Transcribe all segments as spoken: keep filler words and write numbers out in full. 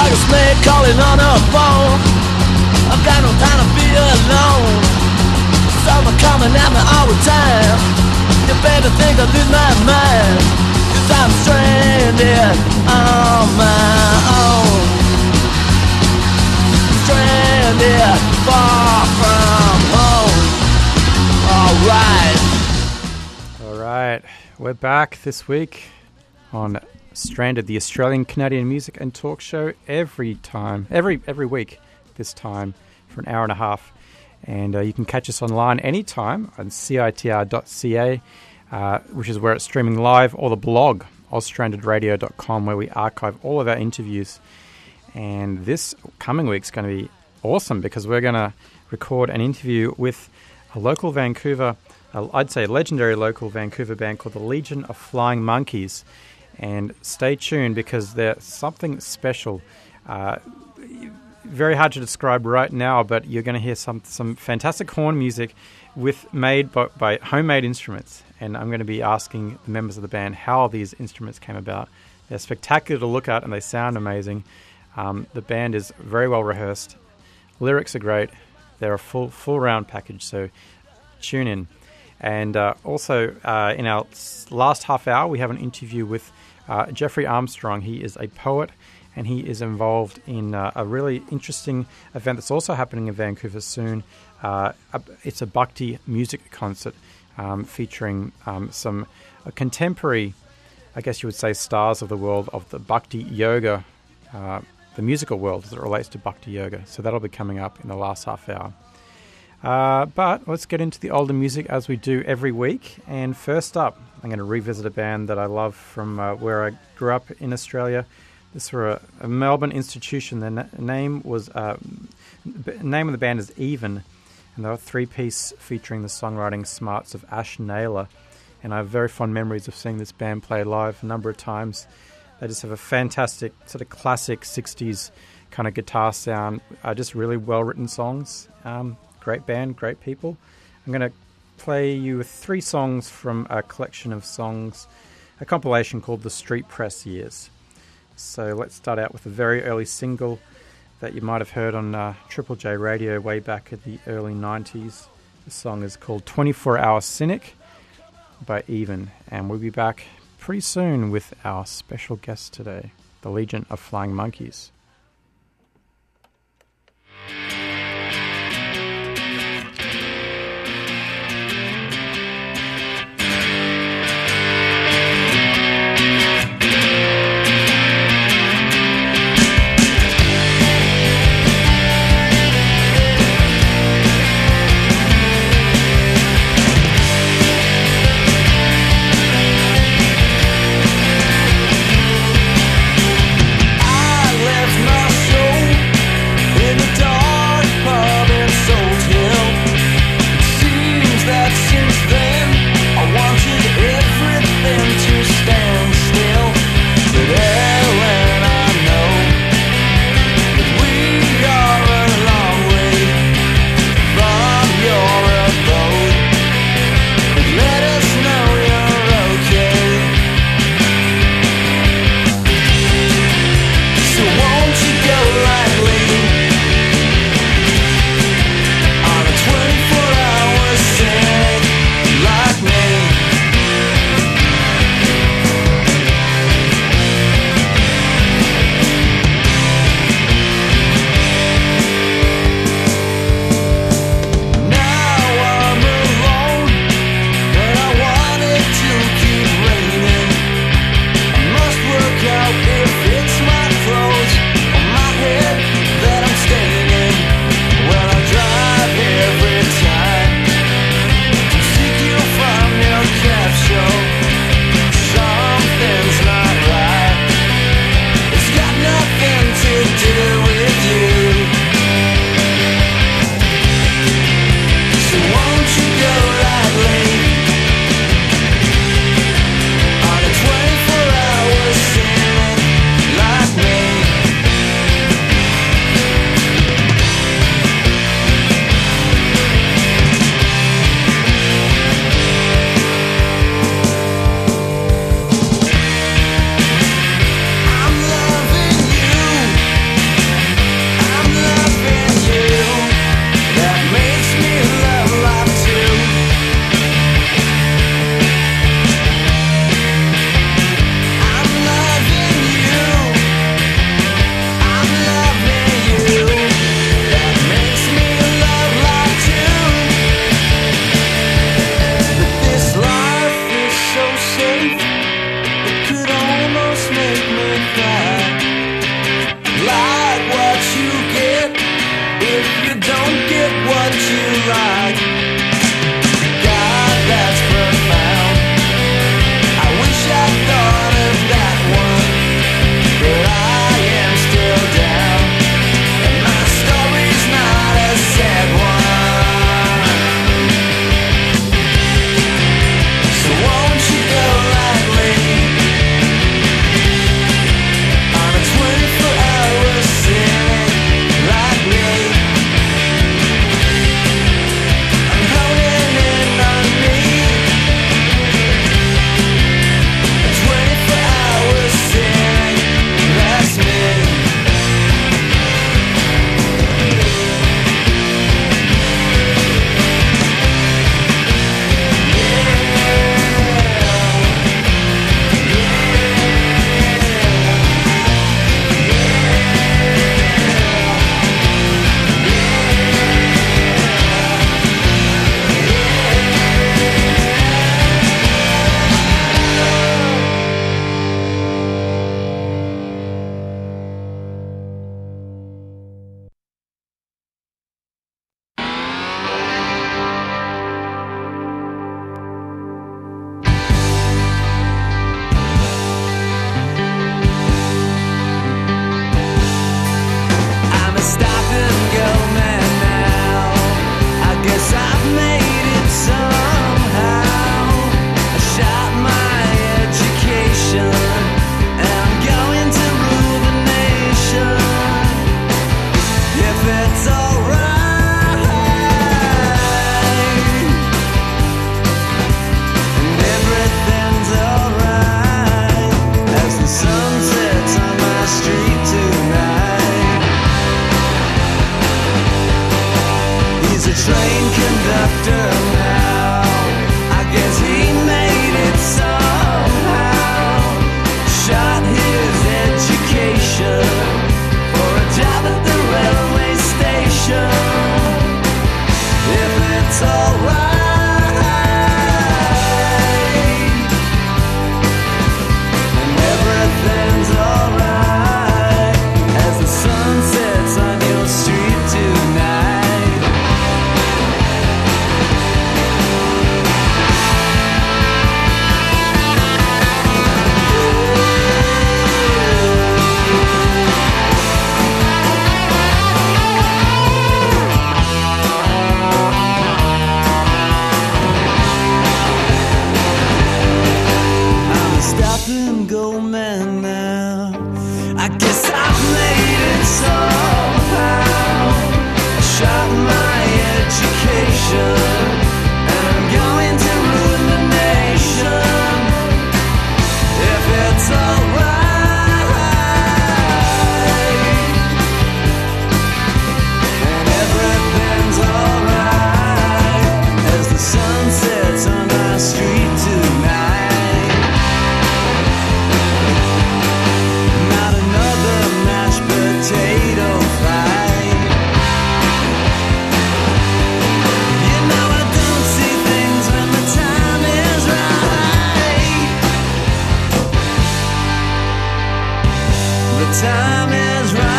like a snake calling on a phone. I've got no time to be alone. Summer coming at me all the time. You better think I lose my mind, 'cause I'm stranded on my own. Stranded far from home. Alright. Alright, we're back this week on Stranded, the Australian Canadian music and talk show every time, every every week this time for an hour and a half. And uh, you can catch us online anytime on C I T R dot C A, uh, which is where it's streaming live, or the blog, oz stranded radio dot com, where we archive all of our interviews. And this coming week's going to be awesome because we're going to record an interview with a local Vancouver, uh, I'd say legendary local Vancouver band called the Legion of Flying Monkeys. And stay tuned because there's something special. Uh, very hard to describe right now, but you're going to hear some some fantastic horn music with made by, by homemade instruments. And I'm going to be asking the members of the band how these instruments came about. They're spectacular to look at and they sound amazing. Um, the band is very well rehearsed. Lyrics are great. They're a full full round package, so tune in. And uh, also uh, in our last half hour, we have an interview with uh, Jeffrey Armstrong. He is a poet, and he is involved in uh, a really interesting event that's also happening in Vancouver soon. Uh, it's a Bhakti music concert um, featuring um, some uh, contemporary, I guess you would say, stars of the world of the Bhakti yoga, uh, the musical world as it relates to Bhakti yoga. So that'll be coming up in the last half hour. Uh, but let's get into the older music as we do every week. And first up, I'm going to revisit a band that I love from uh, where I grew up in Australia. This were a, a Melbourne institution. The na- name was uh, b- name of the band is Even, and they were a three-piece featuring the songwriting smarts of Ash Naylor. And I have very fond memories of seeing this band play live a number of times. They just have a fantastic sort of classic sixties kind of guitar sound. Uh, just really well-written songs. Um, Great band, great people. I'm going to play you three songs from a collection of songs, a compilation called The Street Press Years. So let's start out with a very early single that you might have heard on uh, Triple J Radio way back in the early nineties. The song is called twenty-four hour Cynic by Even. And we'll be back pretty soon with our special guest today, the Legion of Flying Monkeys. I left band now. I guess I've made it somehow. I shot my education, and I'm going to ruin the nation. If it's alright, and everything's alright as the sun sets on our street tonight. Not another mashed potato fight. You know I don't see things when the time is right. The time is right.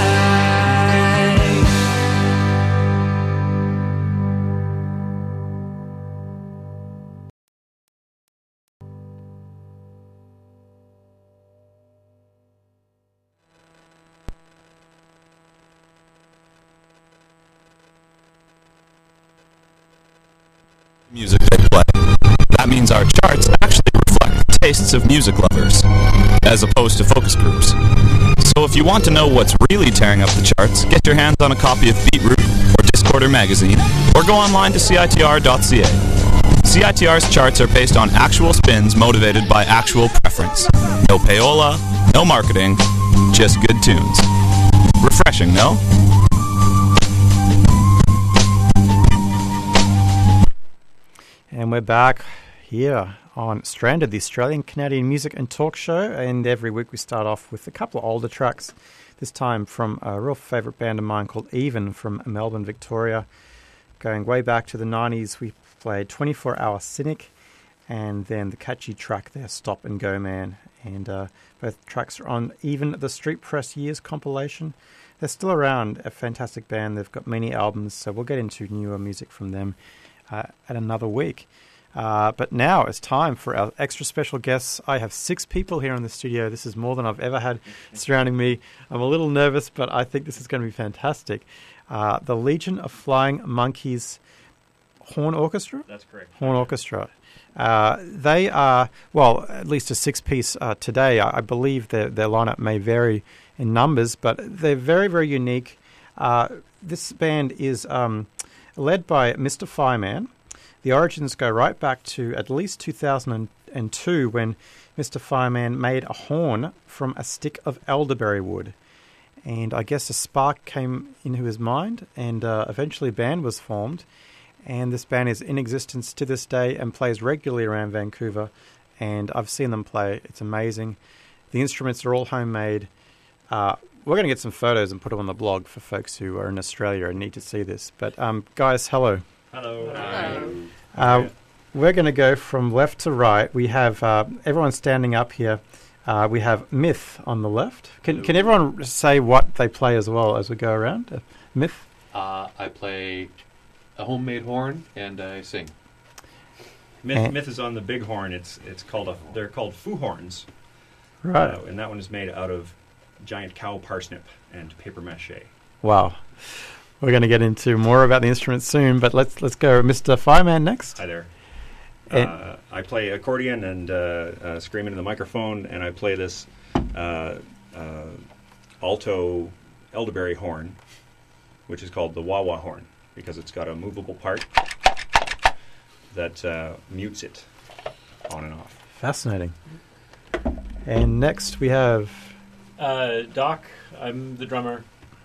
Music they play. That means our charts actually reflect the tastes of music lovers, as opposed to focus groups. So if you want to know what's really tearing up the charts, get your hands on a copy of Beatroot or Discorder magazine, or go online to C I T R dot C A. C I T R's charts are based on actual spins motivated by actual preference. No payola, no marketing, just good tunes. Refreshing, no? And we're back here on Stranded, the Australian Canadian Music and Talk Show. And every week we start off with a couple of older tracks. This time from a real favourite band of mine called Even from Melbourne, Victoria. Going way back to the nineties, we played twenty-four hour Cynic and then the catchy track there, Stop and Go Man. And uh, both tracks are on Even the Street Press Years compilation. They're still around, a fantastic band. They've got many albums, so we'll get into newer music from them Uh, at another week. Uh, but now it's time for our extra special guests. I have six people here in the studio. This is more than I've ever had surrounding me. I'm a little nervous, but I think this is going to be fantastic. Uh, the Legion of Flying Monkeys Horn Orchestra? That's correct. Horn Orchestra. Uh, they are, well, at least a six-piece uh, today. I, I believe their, their lineup may vary in numbers, but they're very, very unique. Uh, this band is Um, led by Mister Fireman. The origins go right back to at least two thousand two when Mister Fireman made a horn from a stick of elderberry wood. And I guess a spark came into his mind and uh, eventually a band was formed. And this band is in existence to this day and plays regularly around Vancouver. And I've seen them play. It's amazing. The instruments are all homemade. Uh, We're going to get some photos and put them on the blog for folks who are in Australia and need to see this. But, um, guys, hello. Hello. Hello. Uh, we're going to go from left to right. We have uh, everyone standing up here. Uh, we have Myth on the left. Can can everyone say what they play as well as we go around? Uh, Myth? Uh, I play a homemade horn and I sing. Myth, And- Myth is on the big horn. It's it's called a. They're called foo horns. Right. Uh, and that one is made out of giant cow parsnip and paper mache. Wow. We're going to get into more about the instruments soon, but let's let's go Mister Fireman next. Hi there. And- Uh, I play accordion and uh, uh, scream into the microphone, and I play this uh, uh, alto elderberry horn, which is called the wah-wah horn, because it's got a movable part that uh, mutes it on and off. Fascinating. And next we have... Uh, Doc, I'm the drummer.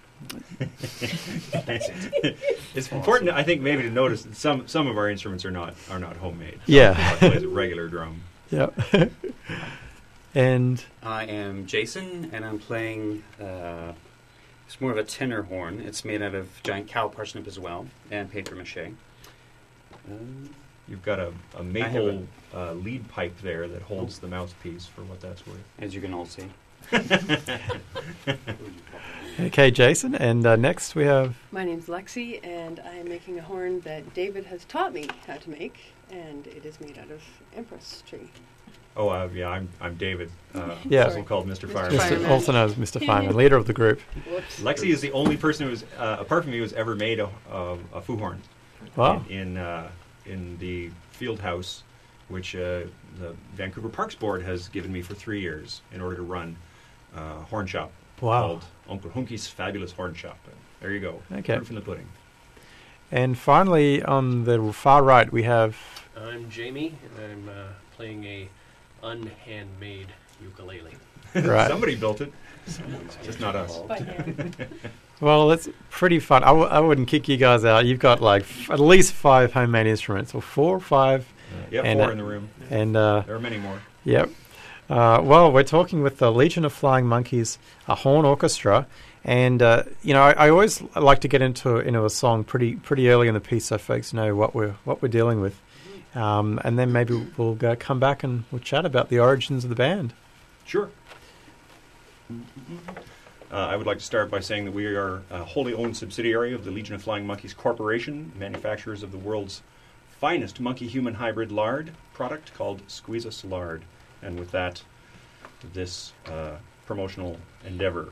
It's important, I think, maybe to notice that some some of our instruments are not are not homemade. Yeah. Doc plays a regular drum. Yep. And... I am Jason, and I'm playing. Uh, it's more of a tenor horn. It's made out of giant cow parsnip as well, and paper mache. Um, You've got a, a have maple uh, lead pipe there that holds the mouthpiece, for what that's worth. as you can all see. Okay, Jason. And uh, next we have... My name's Lexi, and I am making a horn that David has taught me how to make, and it is made out of empress tree. Oh, uh, yeah, I'm I'm David. Uh, Yeah. also called Mister Mister Fireman. Mister Fireman. also known as Mister Fireman, leader of the group. Whoops. Lexi is the only person who's, uh, apart from me, who's ever made a, a, a foo horn Wow. in in, uh, in the field house which uh, the Vancouver Parks Board has given me for three years in order to run uh, a horn shop Wow. called Uncle Hunky's Fabulous Horn Shop. And there you go. Okay. Proof in the pudding. And finally, on the far right, we have... I'm Jamie, and I'm uh, playing a unhandmade ukulele. Right. Somebody built it. Just not us. By hand. Well, it's pretty fun. I, w- I wouldn't kick you guys out. You've got like f- at least five homemade instruments, or four or five. Yeah, And, four uh, in the room. And, uh, There are many more. yep. Uh, well, we're talking with the Legion of Flying Monkeys, a horn orchestra. And, uh, you know, I, I always like to get into into a song pretty pretty early in the piece so folks know what we're, what we're dealing with. Um, and then maybe we'll go, come back and we'll chat about the origins of the band. Sure. Uh, I would like to start by saying that we are a wholly owned subsidiary of the Legion of Flying Monkeys Corporation, manufacturers of the world's finest monkey-human hybrid lard product called Squeeze Us Lard. And with that, this uh, promotional endeavor.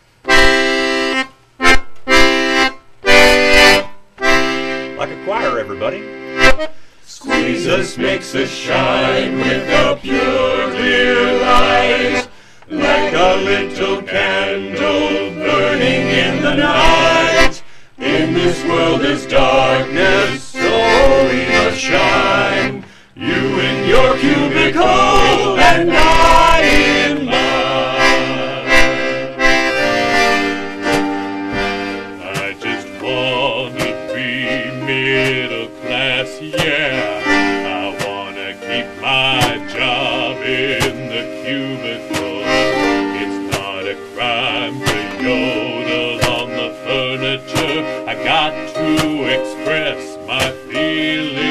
Like a choir, everybody. Squeeze us makes us shine with a pure, clear light, like a little candle burning in the night. In this world is darkness, so we must shine. You in your cubicle and I in mine. I just wanna be middle class, yeah. I wanna keep my job in the cubicle. It's not a crime to yodel on the furniture. I got to express my feelings.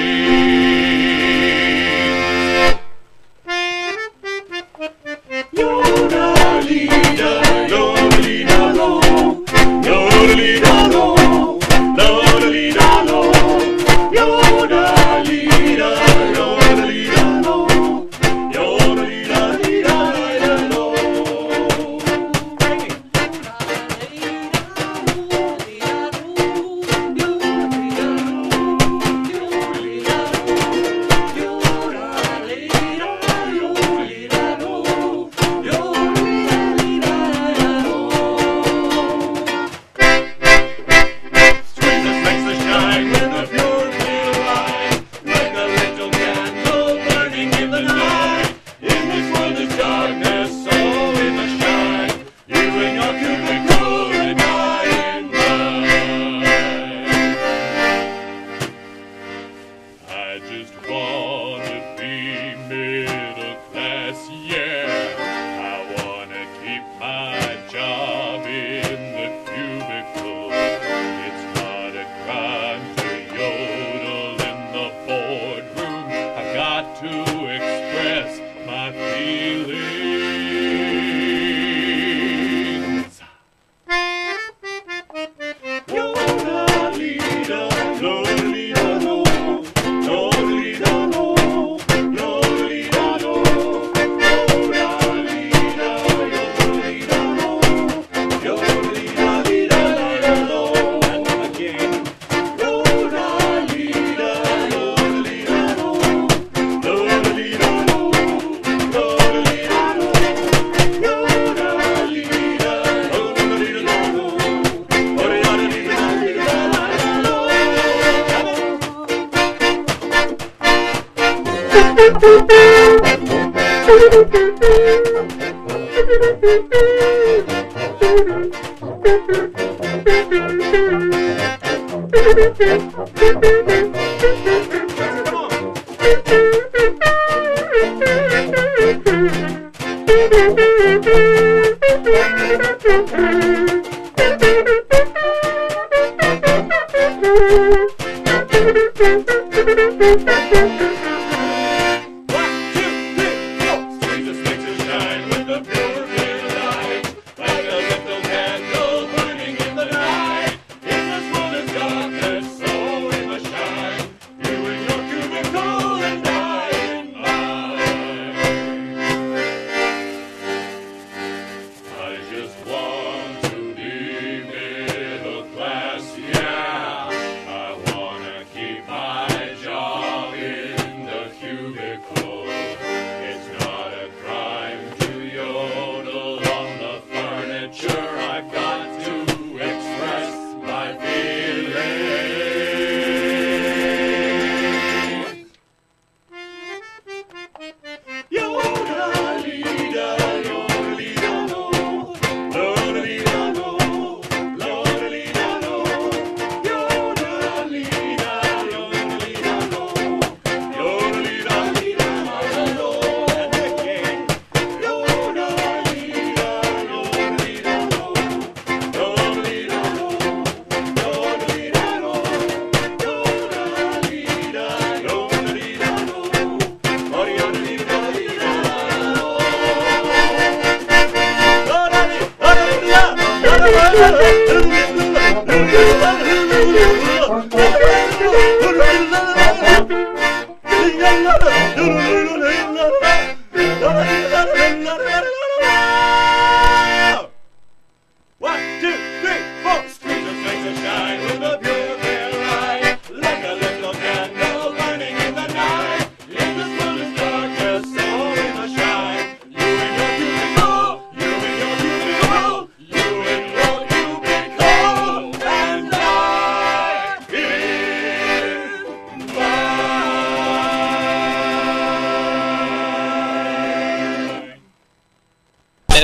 Cubicle.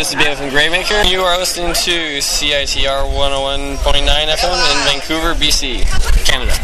This is David from Greymaker. You are listening to C I T R one oh one point nine F M in Vancouver, B C, Canada.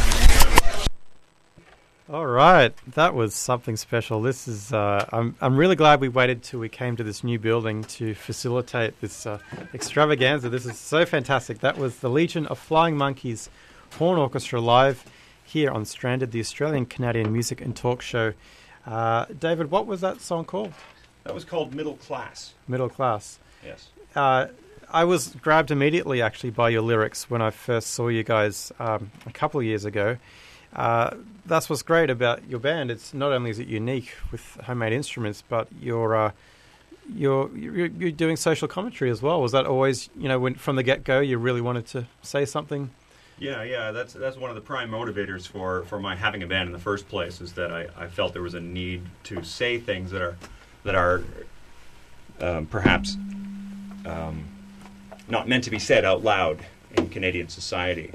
All right, that was something special. This is. Uh, I'm. I'm really glad we waited till we came to this new building to facilitate this uh, extravaganza. This is so fantastic. That was the Legion of Flying Monkeys Horn Orchestra live here on Stranded, the Australian Canadian music and talk show. Uh, David, what was that song called? That was called Middle Class. Middle Class. Yes. Uh, I was grabbed immediately, actually, by your lyrics when I first saw you guys um, a couple of years ago. Uh, that's what's great about your band. It's not only is it unique with homemade instruments, but you're uh, you're, you're you're doing social commentary as well. Was that always, you know, when from the get-go you really wanted to say something? Yeah, yeah. That's that's one of the prime motivators for, for my having a band in the first place, is that I, I felt there was a need to say things that are that are um, perhaps um, not meant to be said out loud in Canadian society.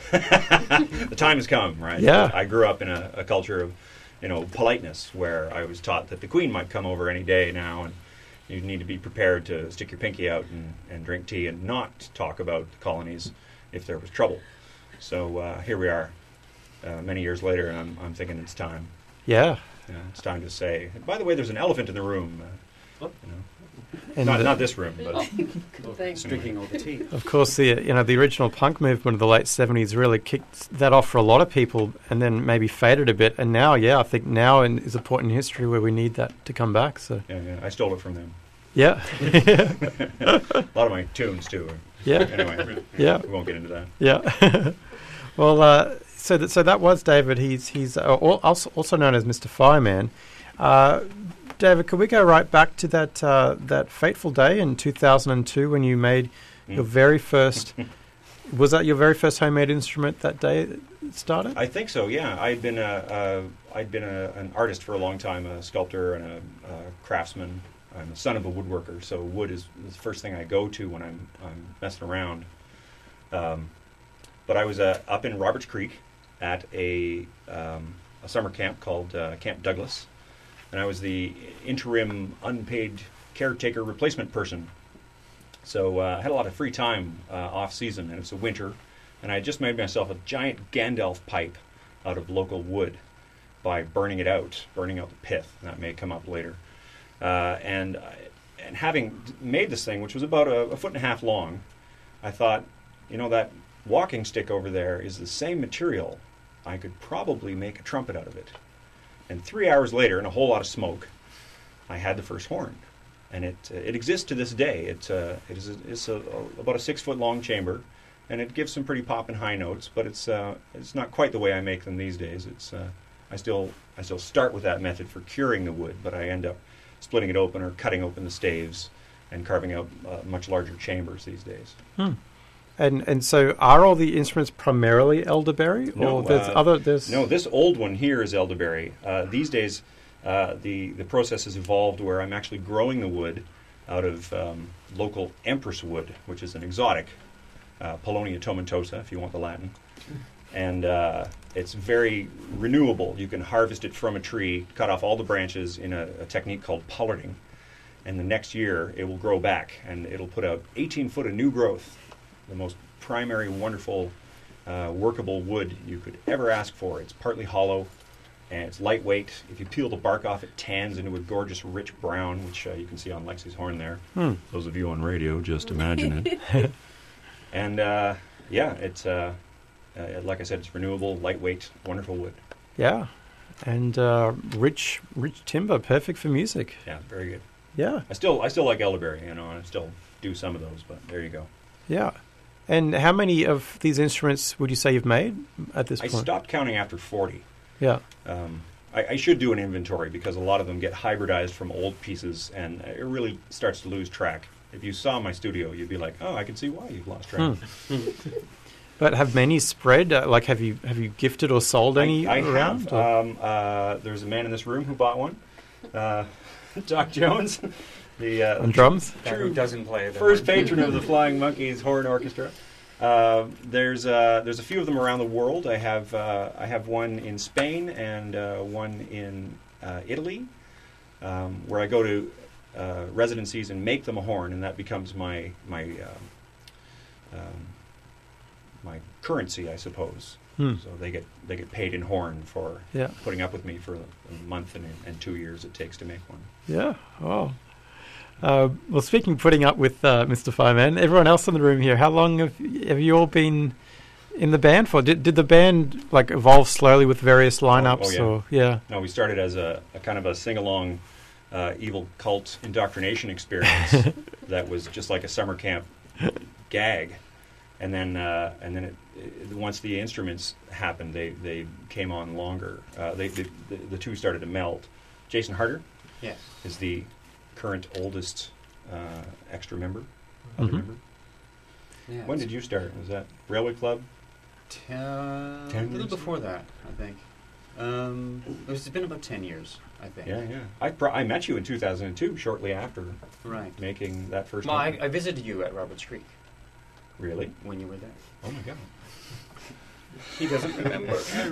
The time has come, right? Yeah. I grew up in a, a culture of, you know, politeness, where I was taught that the Queen might come over any day now, and you need to be prepared to stick your pinky out and, and drink tea and not talk about the colonies if there was trouble. So uh, here we are, uh, many years later, and I'm, I'm thinking it's time. Yeah. Yeah, it's time to say. By the way, there's an elephant in the room. Uh, you know. And Not, the- not this room, but Thanks. Drinking all the tea. Of course, the you know the original punk movement of the late seventies really kicked that off for a lot of people, and then maybe faded a bit. And now, yeah, I think now in, is a point in history where we need that to come back. So yeah, yeah, I stole it from them. yeah, A lot of my tunes too. yeah, Anyway, Yeah. we won't get into that. yeah. Well, uh, so that so that was David. He's he's uh, al- also also known as Mister Fireman. Uh, David, could we go right back to that uh, that fateful day in two thousand two when you made Mm. your very first? Was that your very first homemade instrument that day it started? I think so. Yeah, I'd been a, a I'd been a, an artist for a long time, a sculptor and a, a craftsman. I'm the son of a woodworker, so wood is the first thing I go to when I'm I'm messing around. Um, but I was uh, up in Roberts Creek at a um, a summer camp called uh, Camp Douglas, and I was the interim unpaid caretaker replacement person. So uh, I had a lot of free time uh, off season, and it was a winter, and I had just made myself a giant Gandalf pipe out of local wood by burning it out, burning out the pith. That may come up later. Uh, and I, and having d- made this thing, which was about a, a foot and a half long, I thought, you know, that walking stick over there is the same material. I could probably make a trumpet out of it. And three hours later, and a whole lot of smoke, I had the first horn. And it uh, it exists to this day. It uh, it is a, it's a, a, about a six foot long chamber, and it gives some pretty popping high notes. But it's uh, it's not quite the way I make them these days. It's uh, I still I still start with that method for curing the wood, but I end up splitting it open or cutting open the staves and carving out uh, much larger chambers these days. Hmm. And and so are all the instruments primarily elderberry, or No, there's uh, other there's No, this old one here is elderberry. Uh, these days, uh, the the process has evolved where I'm actually growing the wood out of um, local empress wood, which is an exotic, uh, Paulownia tomentosa, if you want the Latin. And uh, it's very renewable. You can harvest it from a tree, cut off all the branches in a, a technique called pollarding, and the next year it will grow back, and it'll put out eighteen foot of new growth, the most primary, wonderful, uh, workable wood you could ever ask for. It's partly hollow, and it's lightweight. If you peel the bark off, it tans into a gorgeous, rich brown, which uh, you can see on Lexi's horn there. Hmm. Those of you on radio, just imagine it. And uh, yeah, it's uh, uh, like I said, it's renewable, lightweight, wonderful wood. yeah, and uh, rich rich timber, perfect for music. Yeah, very good. Yeah, I still, I still like elderberry, you know, and I still do some of those. But there you go. yeah. And how many of these instruments would you say you've made at this I point? stopped counting after forty. Yeah, Um, I, I should do an inventory because a lot of them get hybridized from old pieces, and it really starts to lose track. If you saw my studio, you'd be like, "Oh, I can see why you've lost track." Hmm. But have many spread? Uh, like, have you have you gifted or sold any I, I around? have. or- Um, uh, there's a man in this room who bought one, uh, Doc Jones, the uh, On drums? That who doesn't play the first horn. patron of the Flying Monkeys Horn Orchestra. Uh, there's uh, there's a few of them around the world. I have uh, I have one in Spain and uh, one in uh, Italy, um, where I go to uh, residencies and make them a horn, and that becomes my my um, um, my currency, I suppose. Hmm. So they get they get paid in horn for Yeah. putting up with me for a month and, and two years it takes to make one. Yeah. Oh. Uh, well, speaking of putting up with uh, Mister Fireman, everyone else in the room here, how long have, have you all been in the band for? Did did the band like evolve slowly with various lineups? Oh, oh, yeah. Or yeah. No, we started as a, a kind of a sing-along uh, evil cult indoctrination experience that was just like a summer camp gag. And then, uh, and then, it, it, once the instruments happened, they, they came on longer. Uh, they, they the, the two started to melt. Jason Harder, Yes. is the current oldest uh, extra member. Mm-hmm. Other member. Yeah, When did you start? Was that Railway Club? Ten, a Ten little years? before that, I think. Um, it was, it's been about ten years, I think. Yeah, yeah. I pro- I met you in two thousand two, shortly after Right. making that first. Well, I, album. I visited you at Roberts Creek Really? when you were there. Oh my God. He doesn't remember.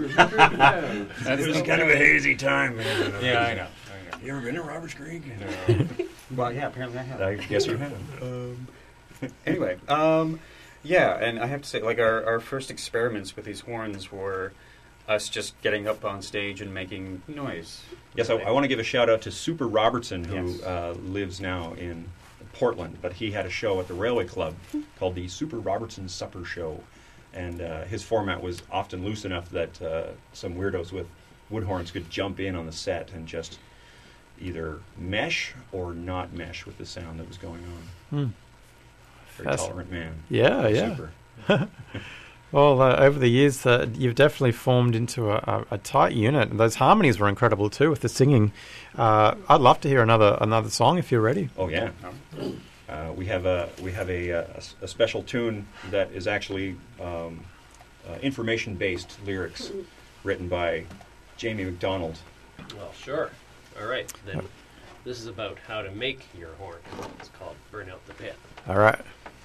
It was kind of a hazy time. Man. Yeah, I know. You ever been to Roberts Creek? Well, yeah, apparently I have. I guess you have. Um, anyway, um, yeah, and I have to say, like, our, our first experiments with these horns were us just getting up on stage and making noise. Yes, I, I want to give a shout out to Super Robertson, who Yes. uh, lives now in Portland, but he had a show at the Railway Club called the Super Robertson Supper Show, and uh, his format was often loose enough that uh, some weirdos with wood horns could jump in on the set and just either mesh or not mesh with the sound that was going on. Hmm. Very Fasc- tolerant man. Yeah, yeah. Super. Well, uh, over the years, uh, you've definitely formed into a, a, a tight unit. And those harmonies were incredible too with the singing. Uh, I'd love to hear another another song if you're ready. Oh yeah. Uh, we have a we have a, a, a special tune that is actually um, uh, information-based lyrics written by Jamie McDonald. Well, sure. All right, then this is about how to make your horn. It's called Burn Out the Pit. All right.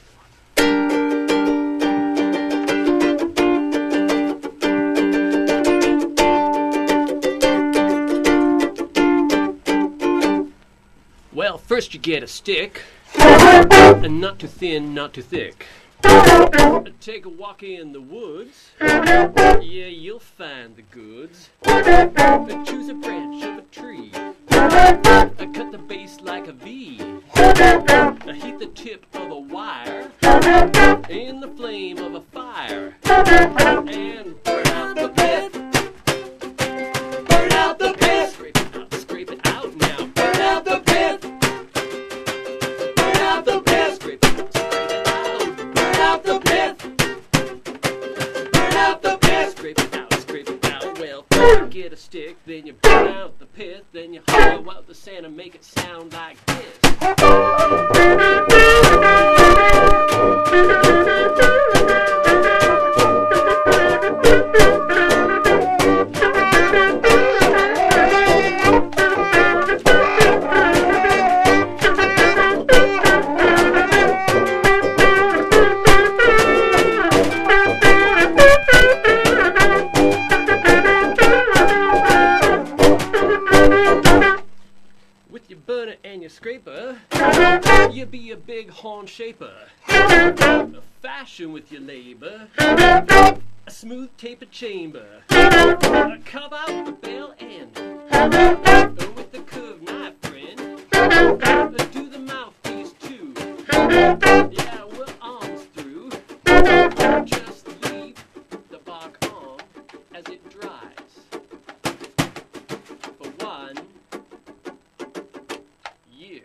Well, first you get a stick, and not too thin, not too thick. Take a walk in the woods, yeah, you'll find the goods. Choose a branch of a tree, cut the base like a V, heat the tip of a wire in the flame of a fire, and burn out the pit. Burn out the pit. Scrape it out, scrape it out now. Burn out the pit. Burn out the pit. Scrape it out, scrape it out. Burn out the pit. Burn out the pit. Scrape it out, scrape it out. Well, first you get a stick, then you burn out the pit, then you hollow out the sand and make it sound like this. With your burner and your scraper, you be a big horn shaper. A fashion with your labor, a smooth tapered chamber. A carve out the bell end with the curved knife, friend. Do the mouthpiece too. Yeah, we're arms through. Just leave the bark on as it dries. For one year.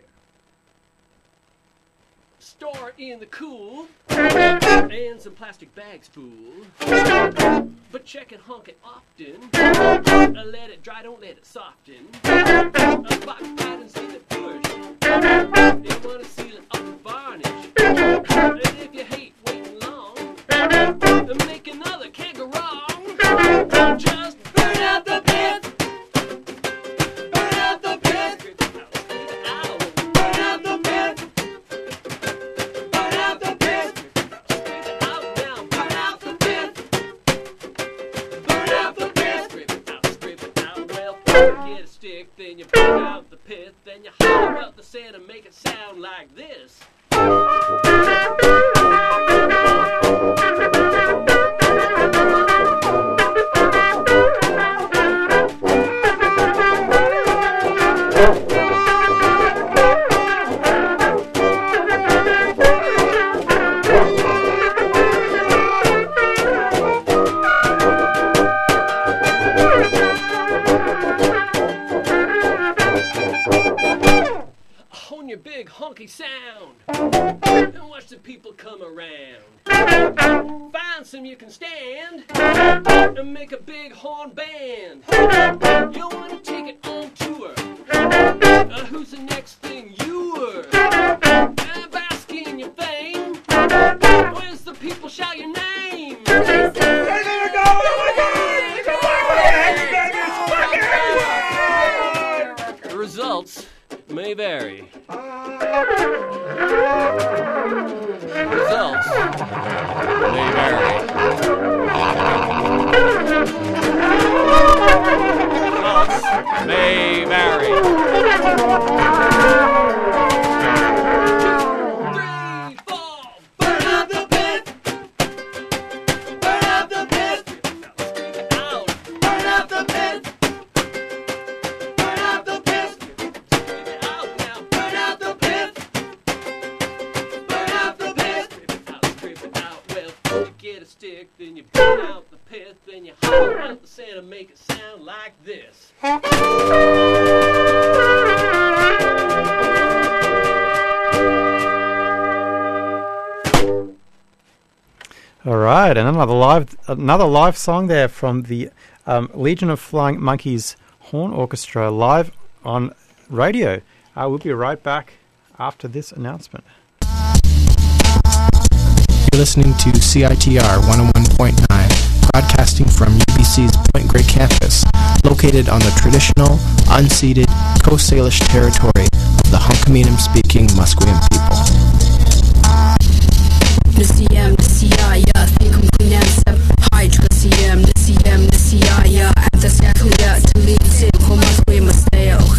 Store it in the cool and some plastic bags full. But check and honk it often. Uh, let it dry, don't let it soften. Uh, box right and seal it push. You wanna seal it up with varnish. And if you hate waiting long, uh, make another, can't go wrong. Just burn out the pit. Burn out the pit. Scrape it out, scrape it out. Burn out the pit. Burn out the pit. Scrape it out now. Burn out the pit. Burn out the pit. Scrape it out, scrape it out. Well, first you get a stick, then you burn out the pit, then you hollow out the sand and Lots of people come around. Find some you can stand and make a big horn band. You want to take it on tour. Uh, who's the next thing you were? Uh, bask in your fame. Where's the people shout your name? The results may vary. Results may vary. Results may vary. Three, four, burn up the pit. Burn up the pit. Out. Burn up the pit. Burn up the pit. Out now. Burn up the pit. Burn up the pit. Out, scrape it out. Well, you get a stick, then you burn out the pit, then you hollow out the sand and make it sound like this. All right, and another live another live song there from the um, Legion of Flying Monkeys Horn Orchestra live on radio. Uh, we'll be right back after this announcement. You're listening to C I T R one oh one point nine, broadcasting from U B C's Point Grey campus, located on the traditional, unceded Coast Salish territory of the Hunkaminam-speaking Musqueam people. نسيام نسيايا فيكم كنا نسب هايج نسيام نسيام نسيايا أنت سيخليا تلين سيكم مسوي مستيوخ.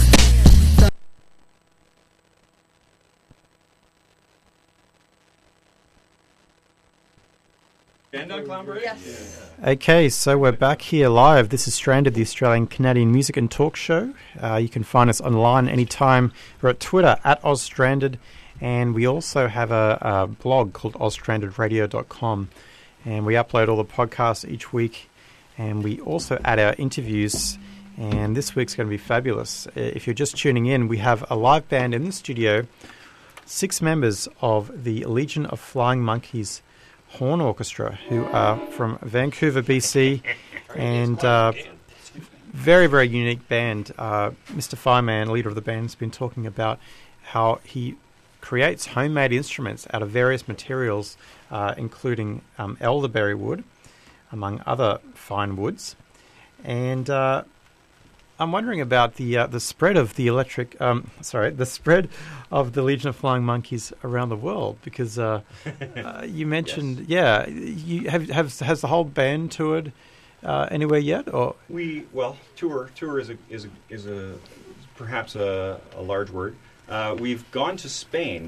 Band on Clownberry? Yes. Okay, so we're back here live. This is Stranded, the Australian Canadian music and talk show. Uh, you can find us online anytime. We're at Twitter, at OzStranded, and we also have a, a blog called oz stranded radio dot com, and we upload all the podcasts each week, and we also add our interviews, and this week's going to be fabulous. If you're just tuning in, we have a live band in the studio, six members of the Legion of Flying Monkeys Horn Orchestra, who are from Vancouver, B C, and uh, very, very unique band. Uh, Mister Fireman, leader of the band, has been talking about how he creates homemade instruments out of various materials, uh, including um, elderberry wood, among other fine woods. And uh, I'm wondering about the uh, the spread of the electric, um, sorry, the spread of the Legion of Flying Monkeys around the world, because uh, uh, you mentioned, yes. yeah, you have, have has the whole band toured uh, anywhere yet, or we well tour tour is a is a is a perhaps a, a large word. Uh, we've gone to Spain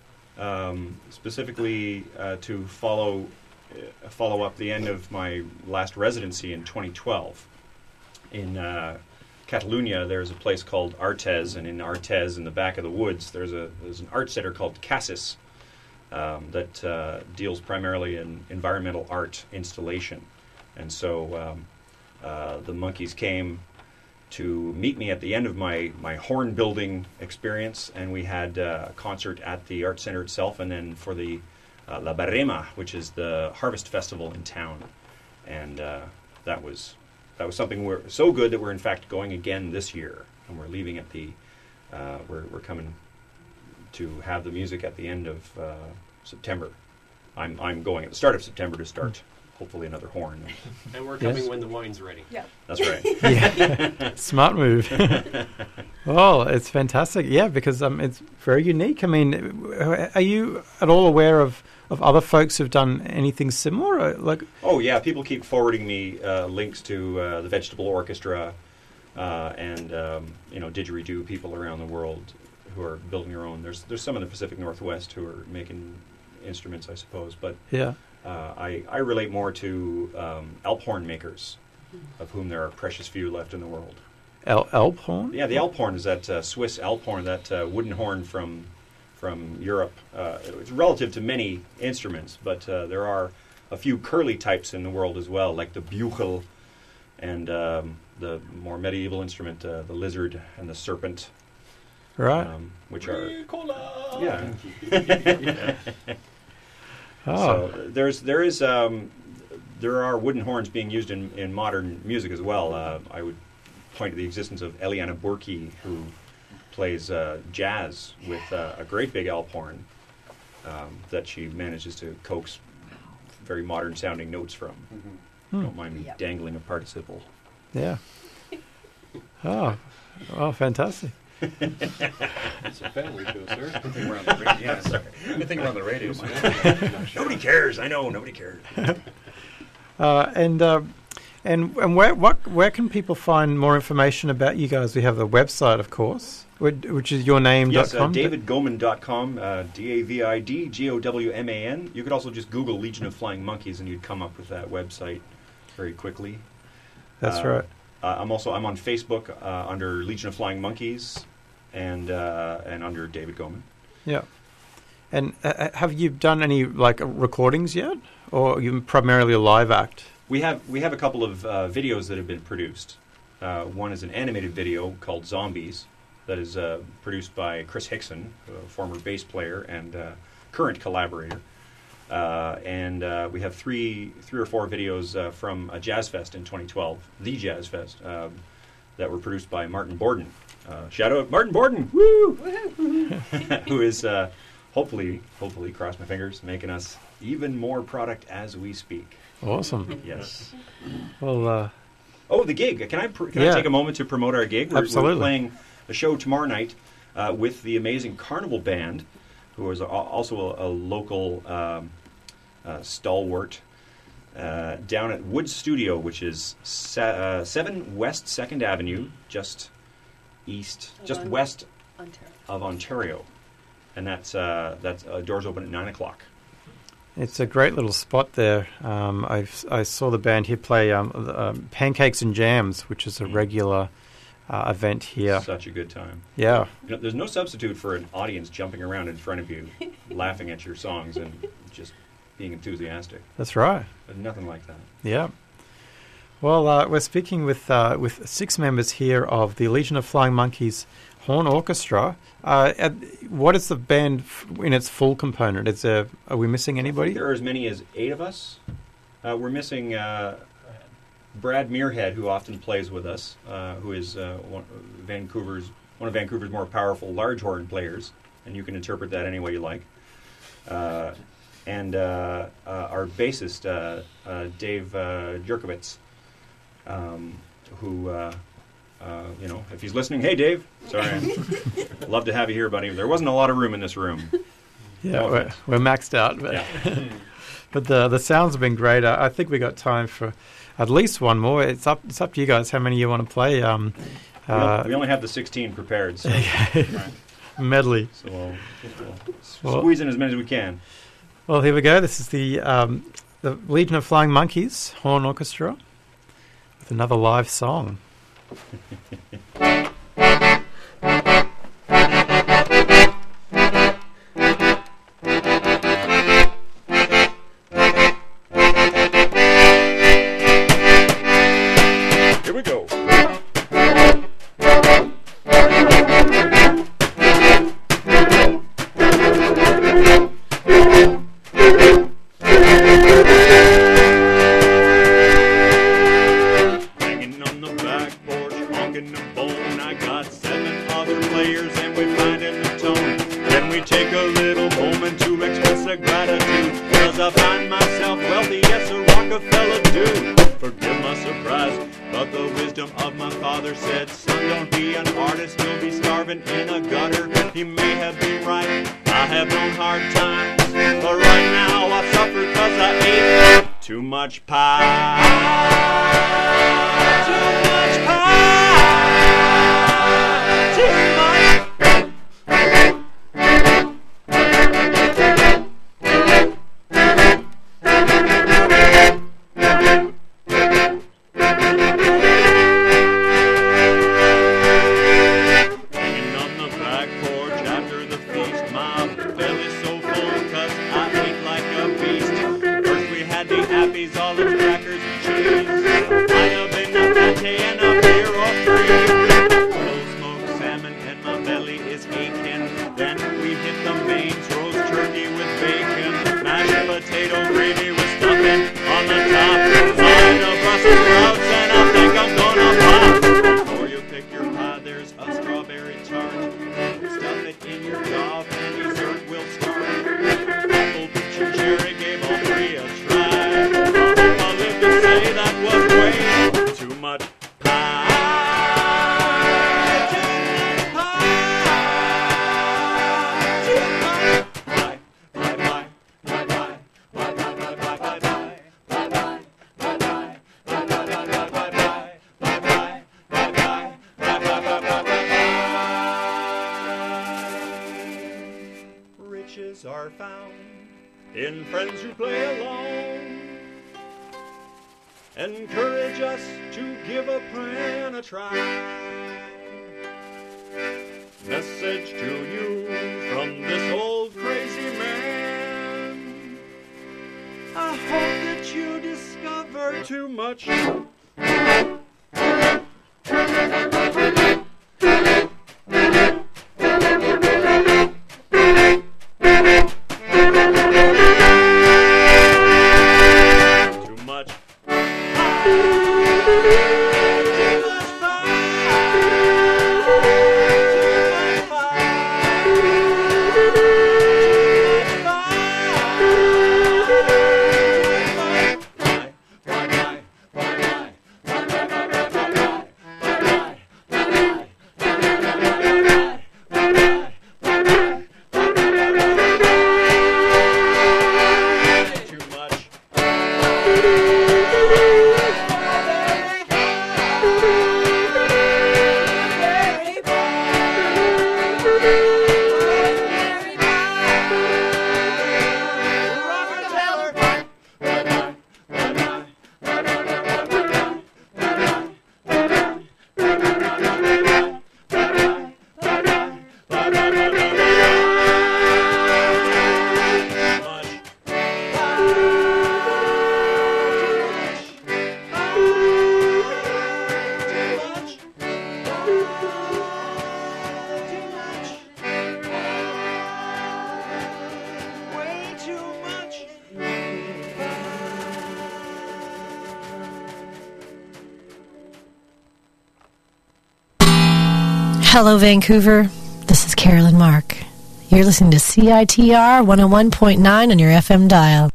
um, specifically uh, to follow uh, follow up the end of my last residency in twenty twelve in. Uh, Catalonia, there's a place called Artes, and in Artes, in the back of the woods, there's a there's an art center called Cassis um, that uh, deals primarily in environmental art installation. And so um, uh, the monkeys came to meet me at the end of my, my horn building experience, and we had uh, a concert at the art center itself, and then for the uh, La Barema, which is the harvest festival in town, and uh, that was. That was something we're so good that we're in fact going again this year, and we're leaving at the. Uh, we're we're coming to have the music at the end of uh, September. I'm I'm going at the start of September to start hopefully another horn. And we're coming Yes. when the wine's ready. Yeah. That's right. yeah, smart move. Oh, it's fantastic. Yeah, because um, it's very unique. I mean, are you at all aware of? Of other folks who've done anything similar? Or like, oh yeah, people keep forwarding me uh, links to uh, the Vegetable Orchestra uh, and um, you know didgeridoo people around the world who are building their own. There's there's some in the Pacific Northwest who are making instruments, I suppose, but yeah, uh, I I relate more to um, Alphorn makers, of whom there are precious few left in the world. El- Alphorn? Yeah, the Alphorn is that uh, Swiss Alphorn, that uh, wooden horn from. from Europe. Uh, it's relative to many instruments, but uh, there are a few curly types in the world as well, like the buchel and um, the more medieval instrument, uh, the lizard and the serpent. Right. Um, which are... Ricola! Yeah. Oh. So there's there is um, there are wooden horns being used in, in modern music as well. Uh, I would point to the existence of Eliana Burki, who plays uh, jazz with uh, a great big Alp horn um, that she manages to coax very modern sounding notes from. Mm-hmm. Don't mind me Yep. dangling a participle. Yeah. Oh, oh, fantastic. It's a family show, sir. Good thing we're on the radio. Yeah, sorry. Good thing we're on the radio. Nobody cares. I know nobody cares. Uh, and uh, and and where what where can people find more information about you guys? We have the website, of course, which, which is your name dot Yes, uh, com. david goman dot com, uh, D A V I D G O W M A N. You could also just Google Legion of Flying Monkeys and you'd come up with that website very quickly. That's Uh, right. Uh, I'm also I'm on Facebook uh, under Legion of Flying Monkeys and uh, and under David Goman. Yeah. And uh, have you done any like recordings yet, or are you primarily a live act? We have we have a couple of uh, videos that have been produced. Uh, one is an animated video called Zombies that is uh, produced by Chris Hickson, a former bass player and uh, current collaborator. Uh, and uh, we have three three or four videos uh, from a Jazz Fest in twenty twelve, the Jazz Fest, um, that were produced by Martin Borden. Uh, shout out Martin Borden, woo! Who is uh, hopefully, hopefully, cross my fingers, making us even more product as we speak. Awesome. Yes. Well, uh, Oh, the gig. Can I pr- can Yeah. I take a moment to promote our gig? We're, Absolutely. we're playing a show tomorrow night uh, with the amazing Carnival Band, who is a, also a, a local um, uh, stalwart, uh, down at Wood Studio, which is se- uh, seven West second Avenue, just east, just Along west Ontario. of Ontario. And that's, uh, that's uh, doors open at nine o'clock. it's a great little spot there. Um, I've, I saw the band here play um, um, Pancakes and Jams, which is a regular uh, event here. Such a good time. Yeah. You know, there's no substitute for an audience jumping around in front of you, laughing at your songs and just being enthusiastic. That's right. But nothing like that. Yeah. Well, uh, we're speaking with uh, with six members here of the Legion of Flying Monkeys Horn Orchestra. Uh, at, what is the band f- in its full component? Is there, are we missing anybody? There are as many as eight of us. Uh, we're missing uh, Brad Muirhead, who often plays with us, uh, who is uh, one, Vancouver's one of Vancouver's more powerful large horn players, and you can interpret that any way you like. Uh, and uh, uh, our bassist, uh, uh, Dave uh, Jerkovitz, um, who, uh, uh, you know, if he's listening, hey, Dave, sorry, I'd love to have you here, buddy. There wasn't a lot of room in this room. Yeah, No we're, offense. we're maxed out. But, Yeah. but the the sounds have been great. I, I think we got time for at least one more. It's up it's up to you guys how many you want to play. Um, We uh, only- we only have the sixteen prepared, so, right. medley. so we'll, we'll s- Well- squeeze in as many as we can. Well, here we go. This is the um, the Legion of Flying Monkeys Horn Orchestra with another live song. Here we go. Hanging on the back porch, honking the bone. I got seven other players and we find in the tone. Then we take a little moment to express a gratitude. Cause I find myself wealthy, yes, a Rockefeller dude. Forgive my surprise, but the wisdom of my father said, son, don't be an artist, you'll be starving in a gutter. He may have been right, I have known hard times. But right now I suffer cause I ate too much pie. Too much pie. Too much. Hanging on the back porch after the feast, my belly's so full cause I ate like a beast. First we had the appies, olive crackers and cheese. in friends who play alone. Encourage us to give a plan a try. Message to you from this old crazy man. I hope that you discover too much. Hello, Vancouver. This is Carolyn Mark. You're listening to C I T R one oh one point nine on your F M dial.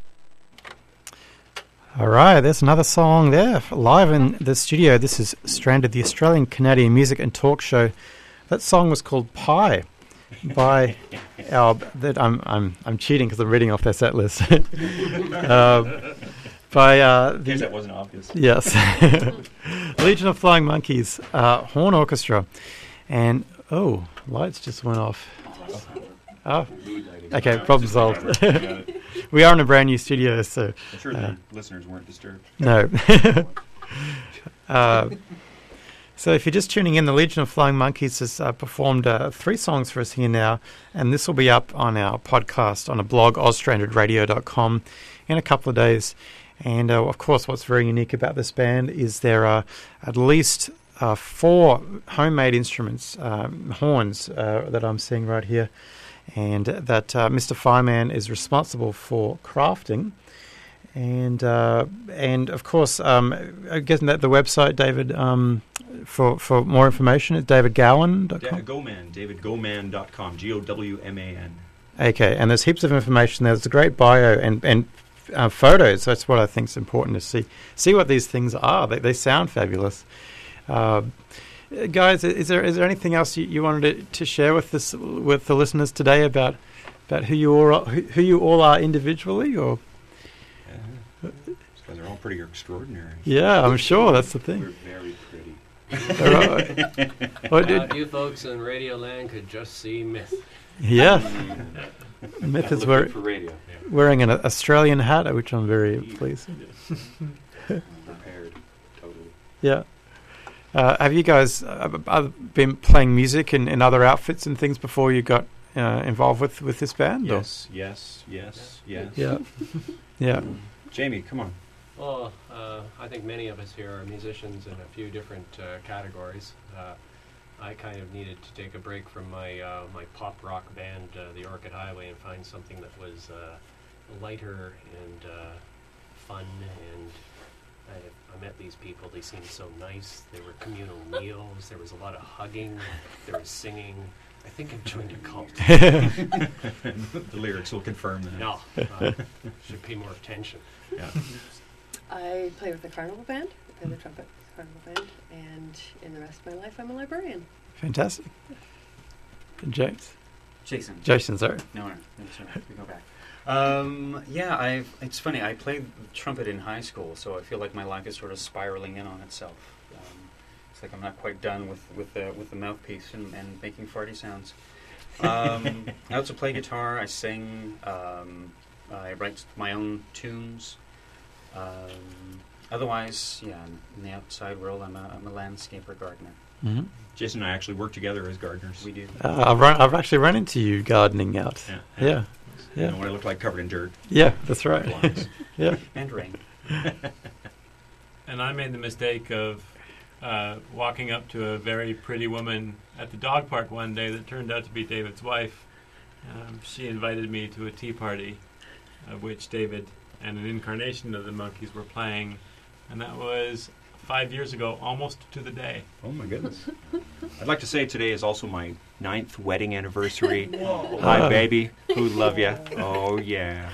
All right, there's another song there, live in the studio. This is Stranded, the Australian Canadian music and talk show. That song was called Pie by our... That I'm I'm I'm cheating because I'm reading off their set list. uh, by uh, the, that wasn't obvious. Yes, Legion of Flying Monkeys uh, Horn Orchestra. And, oh, lights just went off. Oh, okay, problem solved. We are in a brand new studio, so... I'm sure uh, the listeners weren't disturbed. No. uh, so if you're just tuning in, the Legion of Flying Monkeys has uh, performed uh, three songs for us here now, and this will be up on our podcast on a blog, oz stranded radio dot com, in a couple of days. And, uh, of course, what's very unique about this band is there are at least... Uh, four homemade instruments, um, horns uh, that I'm seeing right here, and that uh, Mister Fireman is responsible for crafting. And uh, and of course, um, I guess that the website, David, um, for for more information at david gowan dot com. Da- Goman, david goman dot com, G O W M A N. Okay, and there's heaps of information there. There's a great bio and and uh, photos. That's what I think is important to see. See what these things are. They they sound fabulous. Uh, guys, is there is there anything else you, you wanted to, to share with this with the listeners today about about who you all who, who you all are individually, or? Yeah. These guys are all pretty extraordinary. Yeah, I'm sure that's the thing. We're very pretty. Well, uh, you folks in Radio Land could just see Myth. Yeah, Myth is wear, for radio. Yeah. wearing an Australian hat, which I'm very pleased with. Prepared, totally. Yeah. Uh, have you guys uh, been playing music in, in other outfits and things before you got uh, involved with, with this band? Yes, or? yes, yes, yes. Yeah. Yeah. Jamie, come on. Well, uh, I think many of us here are musicians in a few different uh, categories. Uh, I kind of needed to take a break from my uh, my pop rock band, uh, the Orchid Highway, and find something that was uh, lighter and uh, fun. And I, I met these people. They seemed so nice. There were communal meals. There was a lot of hugging. There was singing. I think I've joined a cult. The lyrics will confirm that. No, uh, should pay more attention. Yeah. I play with the Carnival Band. I play the trumpet with the Carnival Band, and in the rest of my life, I'm a librarian. Fantastic. And James? Jason. Jason, sorry. No, no, no, sorry. We go back. Um, yeah, I've. It's funny. I played trumpet in high school, so I feel like my life is sort of spiraling in on itself. Um, it's like I'm not quite done with with the with the mouthpiece and, and making farty sounds. Um, I also play guitar. I sing. Um, I write my own tunes. Um, otherwise, yeah, in the outside world, I'm a, I'm a landscaper gardener. Mm-hmm. Jason and I actually work together as gardeners. We do. Uh, I've, run, I've actually run into you gardening out. Yeah. Yeah. Yeah. You know what I look like covered in dirt. Yeah, that's right. Yeah. And rain. And I made the mistake of uh, walking up to a very pretty woman at the dog park one day that turned out to be David's wife. Um, she invited me to a tea party, of which David and an incarnation of the Monkees were playing, and that was five years ago, almost to the day. Oh my goodness! I'd like to say today is also my ninth wedding anniversary. Hi, Uh. baby. Who love you? Oh yeah.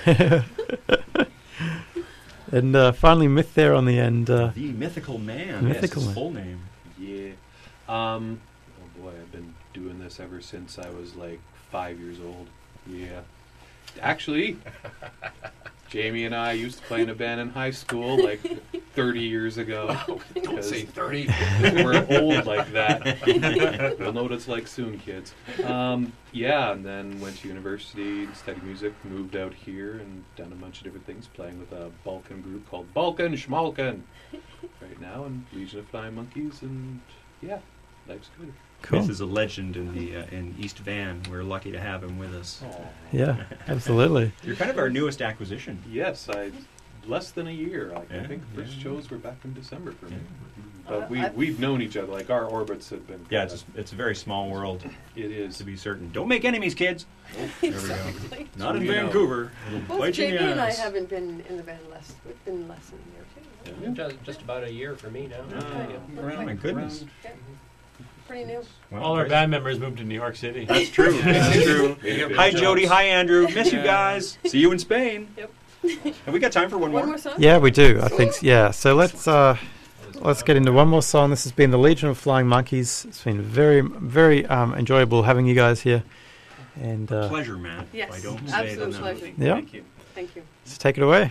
And uh, finally, Myth there on the end. Uh, The mythical man. Mythical yes, his man. full name. Yeah. Um, oh boy, I've been doing this ever since I was like five years old. Yeah. Actually, Jamie and I used to play in a band in high school like thirty years ago. Don't say thirty. We're old like that. You'll know what it's like soon, kids. Um, yeah, and then went to university, studied music, moved out here, and done a bunch of different things, playing with a Balkan group called Balkan Schmalkan right now, and Legion of Flying Monkeys, and yeah, life's good. Cool. Myth is a legend in the uh, in East Van. We're lucky to have him with us. Yeah, absolutely. You're kind of our newest acquisition. Yes, I less than a year. Like, Yeah, I think the first yeah. shows were back in December for me. Uh, But we I've- we've known each other. Like our orbits have been. Yeah, it's a, it's a very small world. It is. To be certain. Don't make enemies, kids. There we Exactly. go. Not in You know. Vancouver. It'll Both bite you in J the B and I ass. haven't been in the band less. We've been less than a year too. Just, just about a year for me now. Okay. Oh my goodness. Yeah. Pretty new. Well, All our great. band members moved to New York City. That's true. That's true. Yeah. Hi, Jody. Hi, Andrew. Miss you Yeah. guys. See you in Spain. Yep. Have we got time for one more? One more song? Yeah, we do. I think. s- Yeah. So let's uh, let's get into one more song. This has been the Legion of Flying Monkeys. It's been very, very um, enjoyable having you guys here. And uh, Pleasure, Matt. Yes. I don't say Absolute the pleasure. yeah, Thank you. Thank you. so take it away.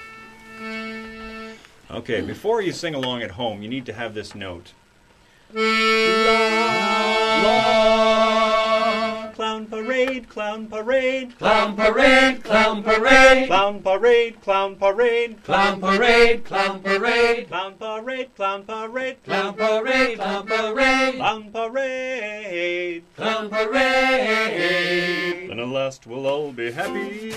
Okay, before you sing along at home, you need to have this note. Clown parade, clown parade, Clown parade, clown parade, clown parade, clown parade, clown parade, clown parade, clown parade, clown parade, clown parade, clown parade, clown parade. clown parade. And at last we'll all be happy,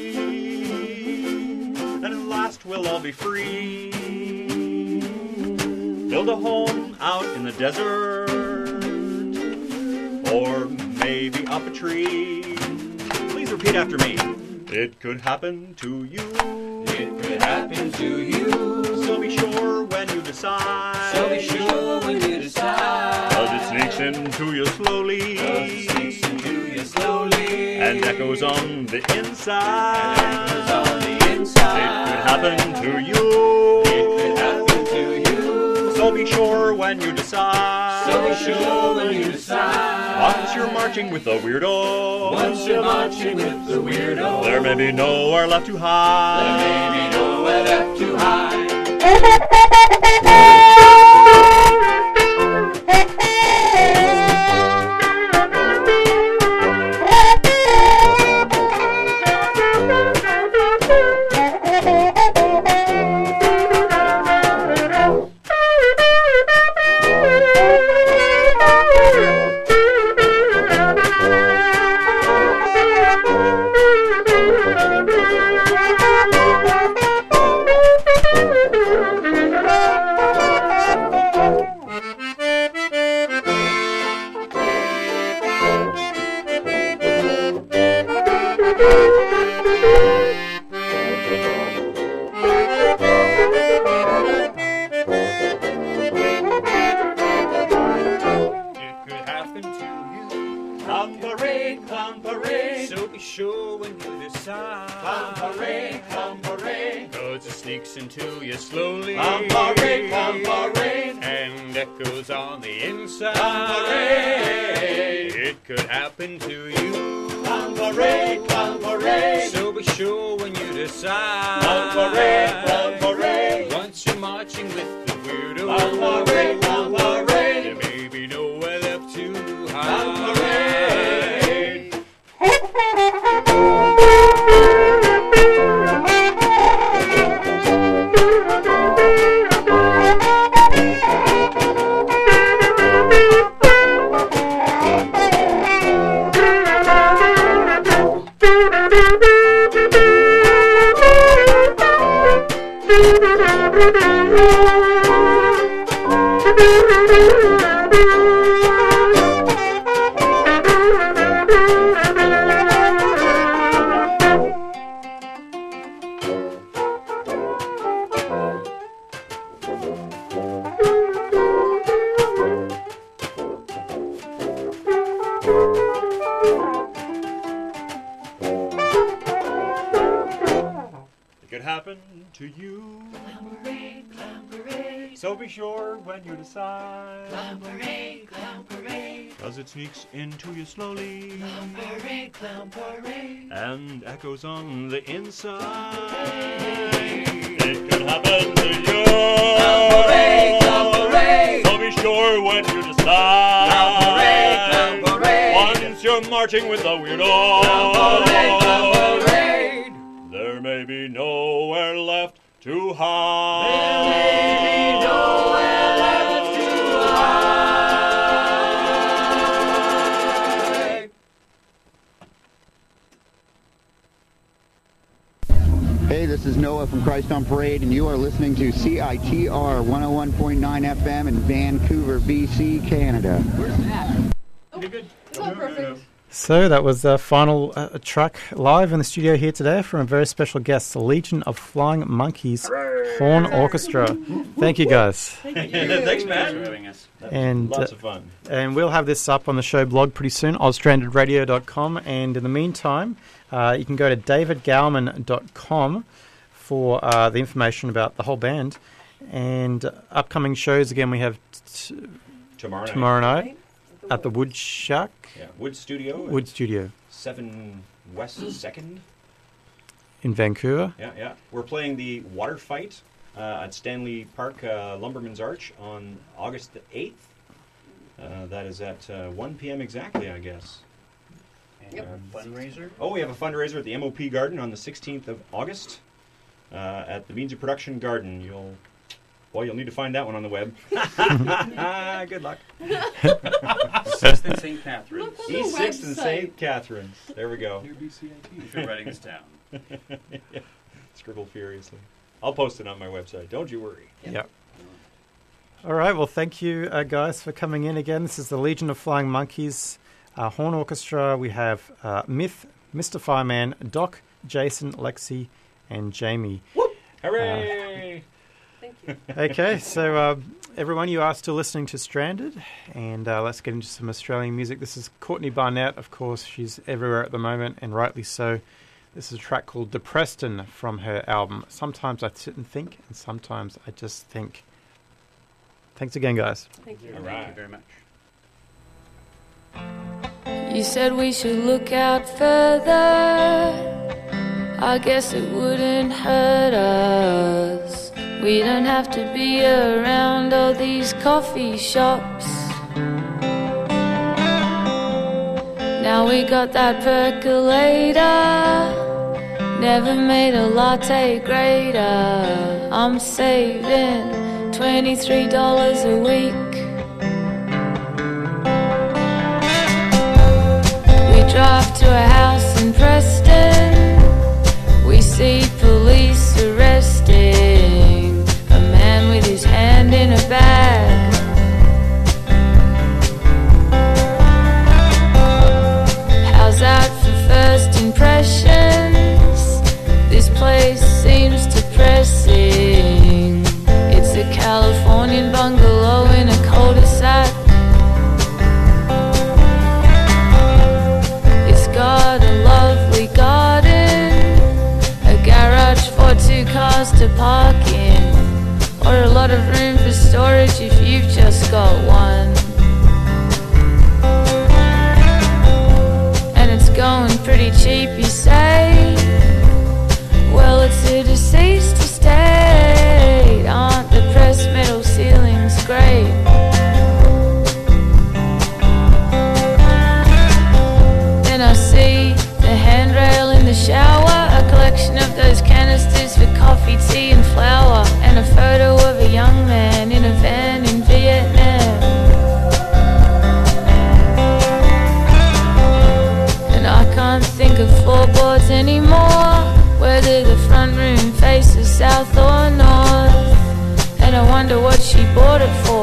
and at last we'll all be free. Build a home out in the desert, or maybe up a tree. Please repeat after me. It could happen to you. It could happen to you. So be sure when you decide. So be sure when you decide. Cause it sneaks into you slowly. Cause it sneaks into you slowly. And echoes on the inside. And echoes on the inside. It could happen to you. It could happen to you. So be sure when you decide. So be sure when you decide. Once you're marching with the weirdo. Once you're marching with the weirdo. There may be nowhere left to hide. There may be nowhere left to hide. It could happen to you. Clown parade, clown parade. So be sure when you decide. Clown parade, clown parade. Cause it sneaks into you slowly. Clown parade, clown parade. And echoes on the inside. Clown parade. It could happen to you. Clown parade, clown parade. So be sure when you decide. Clown parade, clown parade. Once you're marching with the weirdo. Clown parade, clown parade. There may be nowhere left to hide. Clown parade. To you. Clown parade, clown parade. So be sure when you decide. Clown parade, clown parade. Cause it sneaks into you slowly. Clown parade, clown parade. And echoes on the inside. It could happen to you. Clown parade, clown parade. So be sure when you decide. Clown parade, clown parade. Once you're marching with the weirdo. Clown parade, clown parade. There may be nowhere left to hide. There may be nowhere left to hide. Hey, this is Noah from Christ on Parade, and you are listening to C I T R one oh one point nine F M in Vancouver, B C, Canada. Where's that? Oh, good. It's not perfect. So that was the final uh, track live in the studio here today from a very special guest, the Legion of Flying Monkeys Horn Orchestra. Thank you, guys. Thank you. Thanks, man. Thanks for having us. And lots uh, of fun. And we'll have this up on the show blog pretty soon, oz stranded radio dot com. And in the meantime, uh, you can go to david gowman dot com for uh, the information about the whole band. And uh, upcoming shows, again, we have t- tomorrow night. Tomorrow night at the Wood Shack. Yeah, Wood Studio. Wood Studio. seven West second. In Vancouver. Yeah, yeah. We're playing the Water Fight uh, at Stanley Park uh, Lumberman's Arch on August the eighth. Uh, that is at uh, one p.m. exactly, I guess. And yep. um, fundraiser? Oh, we have a fundraiser at the M O P Garden on the sixteenth of August uh, at the Means of Production Garden. You'll... Well, you'll need to find that one on the web. Good luck. sixth and Saint Catharines. East sixth and Saint Catharines. There we go. Near B C I T. If you're writing this down. Yeah. Scribble furiously. I'll post it on my website. Don't you worry. Yep. yep. All right. Well, thank you, uh, guys, for coming in again. This is the Legion of Flying Monkeys uh, Horn Orchestra. We have uh, Myth, Mister Fireman, Doc, Jason, Lexi, and Jamie. Whoop! Hooray! Uh, Okay, so uh, everyone, you are still listening to Stranded, and uh, let's get into some Australian music. This is Courtney Barnett, of course. She's everywhere at the moment, and rightly so. This is a track called Depreston from her album. Sometimes I sit and think, and sometimes I just think. Thanks again, guys. Thank you. All right. Thank you very much. You said we should look out further. I guess it wouldn't hurt us. We don't have to be around all these coffee shops. Now we got that percolator. Never made a latte greater. I'm saving twenty-three dollars a week. We drive to a house in Preston. We see police arresting a man with his hand in a bag. How's that for first impressions? This place seems depressing. It's a Californian bungalow in a cul-de-sac. It's got a lovely garden, a garage for two cars to park in, or a lot of room for storage if you've just got one. And it's going pretty cheap, you say? Well, it's a deceased estate. Aren't the pressed metal ceilings great? Then I see the handrail in the shower, a collection of those canisters for coffee, tea and flour, and a photo of a young man in a van in Vietnam. And I can't think of floorboards anymore, whether the front room faces south or north. wonder what she bought it for.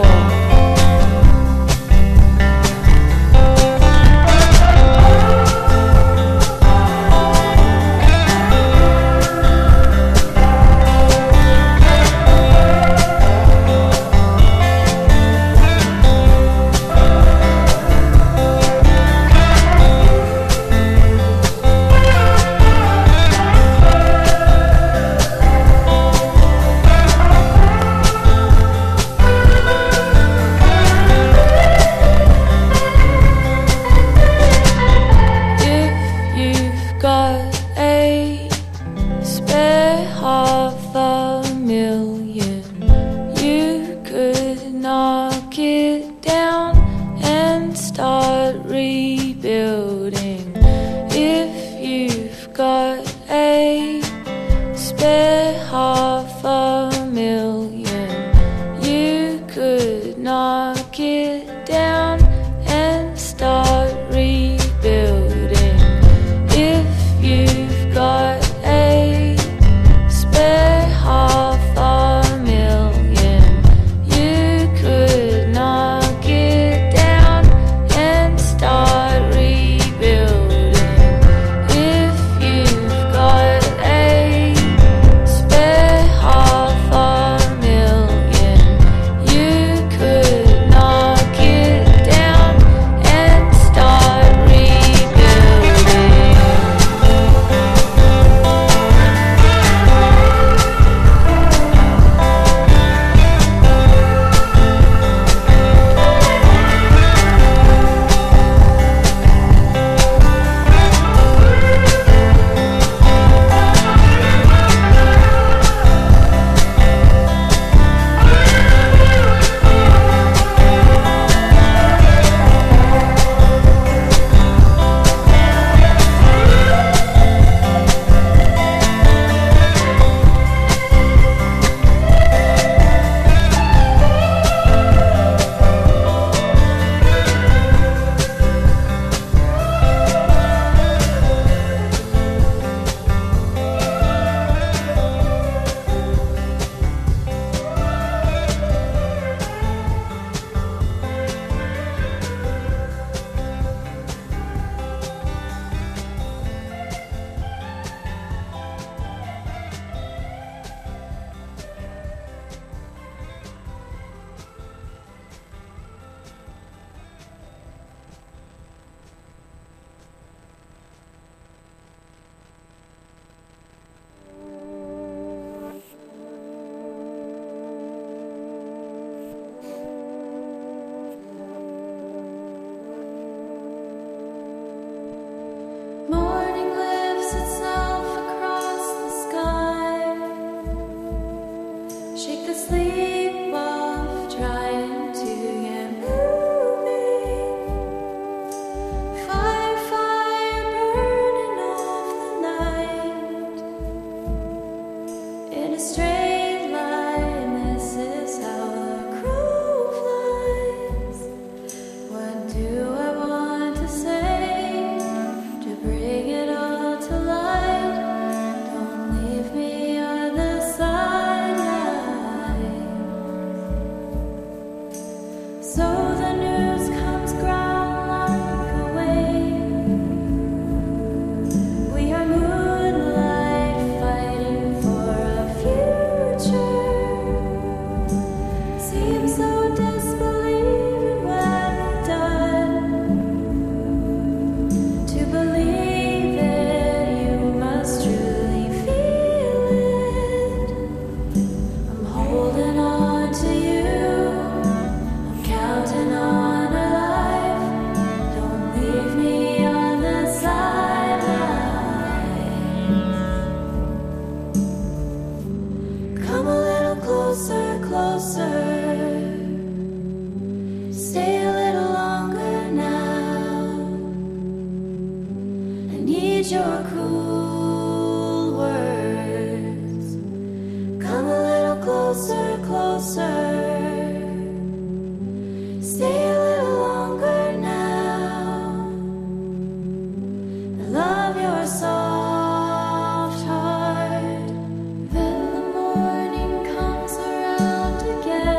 Soft heart, then the morning comes around again.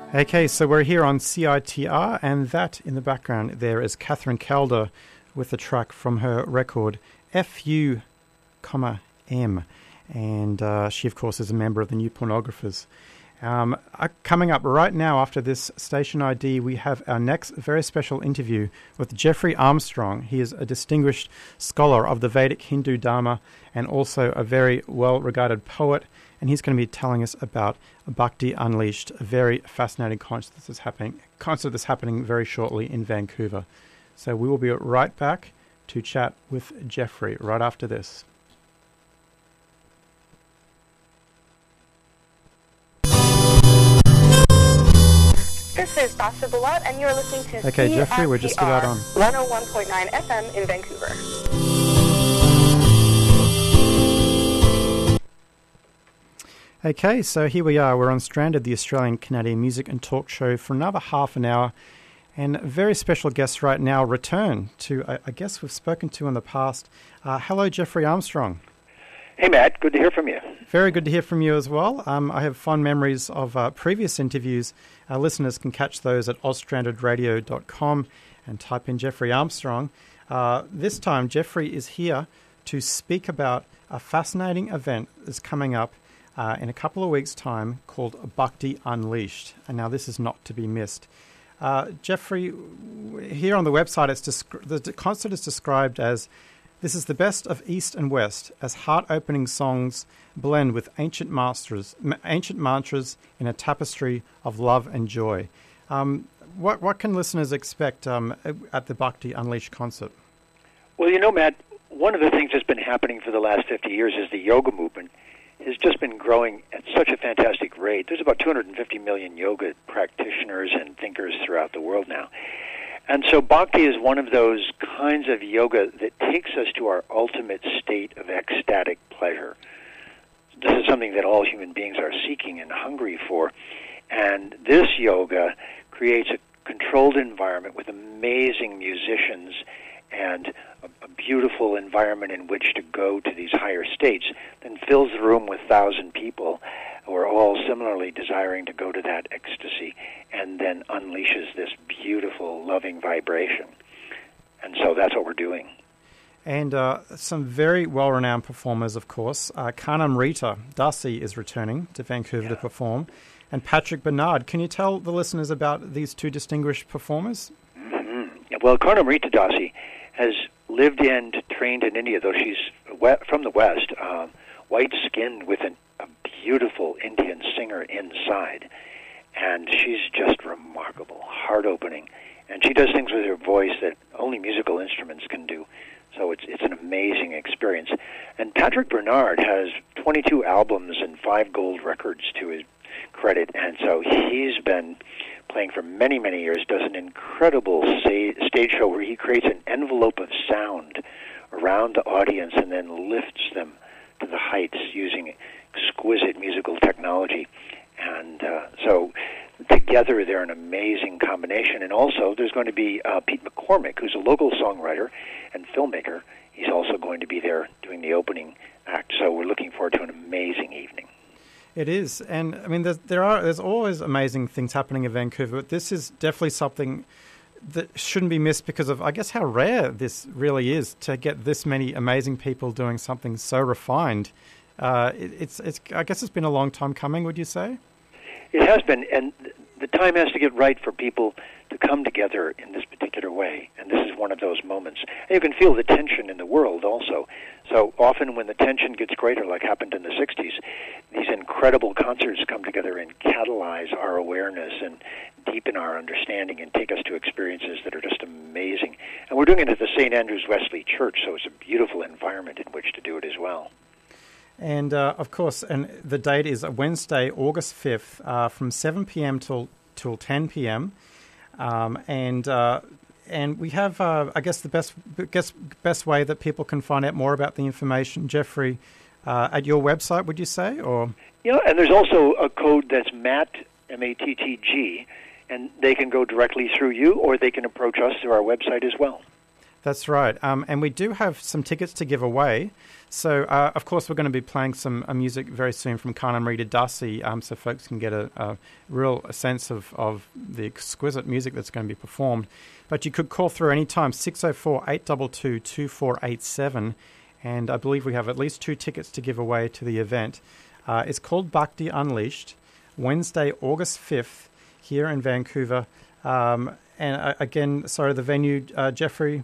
Okay, so we're here on C I T R, and that in the background there is Catherine Calder with the track from her record F U, M, and uh, she, of course, is a member of the New Pornographers. Um, uh, coming up right now after this station I D, we have our next very special interview with Jeffrey Armstrong. He is a distinguished scholar of the Vedic Hindu Dharma and also a very well-regarded poet, and he's going to be telling us about Bhakti Unleashed, a very fascinating concert that's happening, concert that's happening very shortly in Vancouver. So we will be right back to chat with Jeffrey right after this. This is Basha Balad, and you're listening to Okay, Jeffrey, we're just about on. one oh one point nine F M in Vancouver. Okay, so here we are. We're on Stranded, the Australian Canadian music and talk show, for another half an hour. And a very special guest right now return to, I, I guess we've spoken to in the past. Uh, hello, Jeffrey Armstrong. Hey, Matt. Good to hear from you. Very good to hear from you as well. Um, I have fond memories of uh, previous interviews. Our listeners can catch those at oz stranded radio dot com and type in Jeffrey Armstrong. Uh, this time, Jeffrey is here to speak about a fascinating event that's coming up Uh, in a couple of weeks' time, called Bhakti Unleashed. And now this is not to be missed. Uh, Jeffrey, here on the website, it's descri- the concert is described as, this is the best of East and West, as heart-opening songs blend with ancient masters, m- ancient mantras in a tapestry of love and joy. Um, what, what can listeners expect um, at the Bhakti Unleashed concert? Well, you know, Matt, one of the things that's been happening for the last fifty years is the yoga movement has just been growing at such a fantastic rate. There's about two hundred fifty million yoga practitioners and thinkers throughout the world now. And so Bhakti is one of those kinds of yoga that takes us to our ultimate state of ecstatic pleasure. This is something that all human beings are seeking and hungry for. And this yoga creates a controlled environment with amazing musicians and a, a beautiful environment in which to go to these higher states, then fills the room with thousand people who are all similarly desiring to go to that ecstasy, and then unleashes this beautiful, loving vibration. And so that's what we're doing. And uh, some very well-renowned performers, of course. Uh, Karnam Rita Dasi is returning to Vancouver yeah. to perform, and Patrick Bernard. Can you tell the listeners about these two distinguished performers? Mm-hmm. Well, Karnam Rita Dasi has lived and trained in India, though she's from the West, um, white-skinned with an, a beautiful Indian singer inside. And she's just remarkable, heart-opening. And she does things with her voice that only musical instruments can do. So it's it's an amazing experience. And Patrick Bernard has twenty-two albums and five gold records to his credit. And so he's been playing for many, many years, does an incredible sa- stage show where he creates an envelope of sound around the audience and then lifts them to the heights using exquisite musical technology. And uh, so together they're an amazing combination. And also there's going to be uh, Pete McCormick, who's a local songwriter and filmmaker. He's also going to be there doing the opening act. So we're looking forward to an amazing evening. It is, and I mean, there's, there are there's always amazing things happening in Vancouver, but this is definitely something that shouldn't be missed because of, I guess, how rare this really is to get this many amazing people doing something so refined. Uh, it, it's, it's, I guess it's been a long time coming, would you say? It has been, and the time has to get right for people to come together in this particular way, and this is one of those moments. And you can feel the tension in the world also. So often when the tension gets greater, like happened in the sixties, these incredible concerts come together and catalyze our awareness and deepen our understanding and take us to experiences that are just amazing. And we're doing it at the Saint Andrew's Wesley Church, so it's a beautiful environment in which to do it as well. And, uh, of course, and the date is Wednesday, August fifth, uh, from seven p.m. till till ten p.m. Um, and uh, and we have, uh, I guess, the best guess, best way that people can find out more about the information, Jeffrey, uh, at your website, would you say? Or yeah, and there's also a code that's Matt, M A T T G, and they can go directly through you, or they can approach us through our website as well. That's right. Um, and we do have some tickets to give away. So, uh, of course, we're going to be playing some uh, music very soon from Carmen Rita Darcy, um, so folks can get a, a real sense of, of the exquisite music that's going to be performed. But you could call through any time, six oh four, eight two two, two four eight seven, and I believe we have at least two tickets to give away to the event. Uh, it's called Bhakti Unleashed, Wednesday, August fifth, here in Vancouver. Um, and uh, again, sorry, the venue, uh, Jeffrey?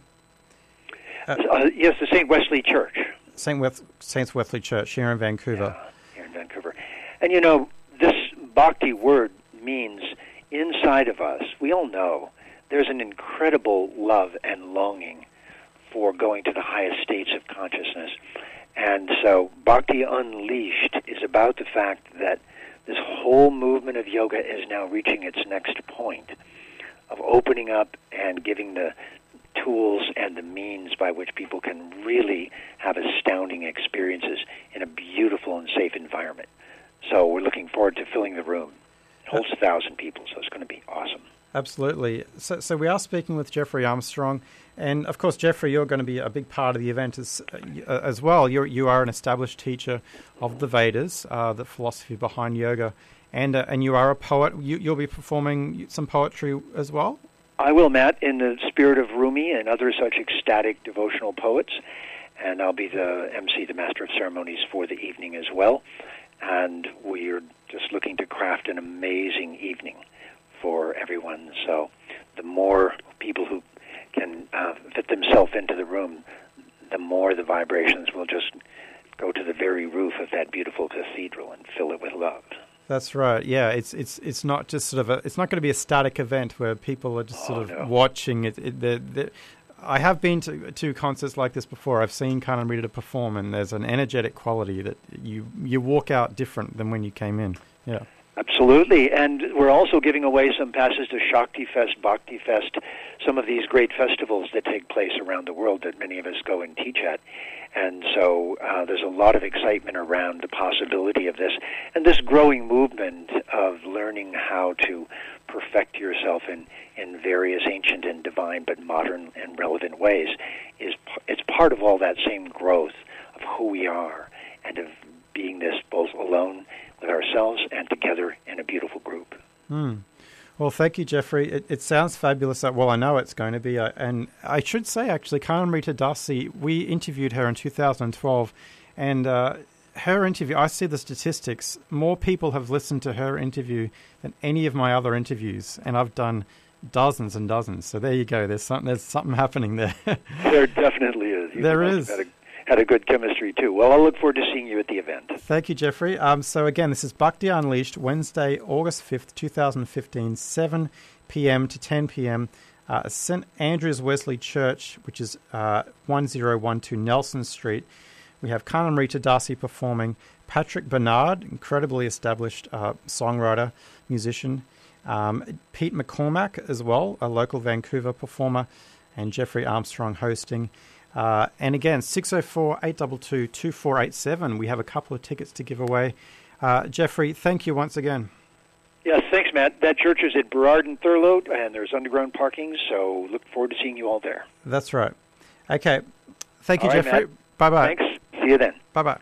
Uh, uh, yes, the Saint Wesley Church. Saint Weth- Saint Wesley Church here in Vancouver. Yeah, here in Vancouver. And you know, this bhakti word means inside of us, we all know there's an incredible love and longing for going to the highest states of consciousness. And so Bhakti Unleashed is about the fact that this whole movement of yoga is now reaching its next point of opening up and giving the tools and the means by which people can really have astounding experiences in a beautiful and safe environment. So we're looking forward to filling the room. It holds a thousand people, so it's going to be awesome. Absolutely. So, so we are speaking with Jeffrey Armstrong, and of course, Jeffrey, you're going to be a big part of the event as uh, as well. You're you are an established teacher of the Vedas, uh, the philosophy behind yoga, and uh, and you are a poet. You, you'll be performing some poetry as well. I will, Matt, in the spirit of Rumi and other such ecstatic devotional poets, and I'll be the M C, the Master of Ceremonies, for the evening as well. And we're just looking to craft an amazing evening for everyone. So the more people who can uh, fit themselves into the room, the more the vibrations will just go to the very roof of that beautiful cathedral and fill it with love. That's right. Yeah, it's it's it's not just sort of a. It's not going to be a static event where people are just oh, sort of no. watching it. it they're, they're, I have been to to concerts like this before. I've seen Carmen Rita perform, and there's an energetic quality that you you walk out different than when you came in. Yeah. Absolutely, and we're also giving away some passes to Shakti Fest, Bhakti Fest, some of these great festivals that take place around the world that many of us go and teach at. And so uh, there's a lot of excitement around the possibility of this. And this growing movement of learning how to perfect yourself in, in various ancient and divine but modern and relevant ways, is it's part of all that same growth of who we are and of being this both alone with ourselves and together in a beautiful group. Hmm. Well, thank you, Jeffrey. It, it sounds fabulous. Well, I know it's going to be. Uh, and I should say, actually, Carmen Rita Darcy, we interviewed her in two thousand twelve, and uh, her interview, I see the statistics, more people have listened to her interview than any of my other interviews, and I've done dozens and dozens. So there you go. There's something, there's something happening there. There definitely is. You there must is. have had a, had a good chemistry, too. Well, I'll look forward to seeing you at the event. Thank you, Jeffrey. Um, so, again, this is Bhakti Unleashed, Wednesday, August fifth, twenty fifteen, seven p.m. to ten p.m. Uh, Saint Andrew's Wesley Church, which is uh, one zero one two Nelson Street. We have Carmen Rita Darcy performing, Patrick Bernard, incredibly established uh, songwriter, musician, um, Pete McCormack as well, a local Vancouver performer, and Jeffrey Armstrong hosting. Uh, and again, six oh four, eight two two, two four eight seven. We have a couple of tickets to give away. Uh, Jeffrey, thank you once again. Yes, thanks, Matt. That church is at Burrard and Thurlow, and there's underground parking, so look forward to seeing you all there. That's right. Okay. Thank you, all right, Jeffrey. Matt. Bye-bye. Thanks. See you then. Bye-bye.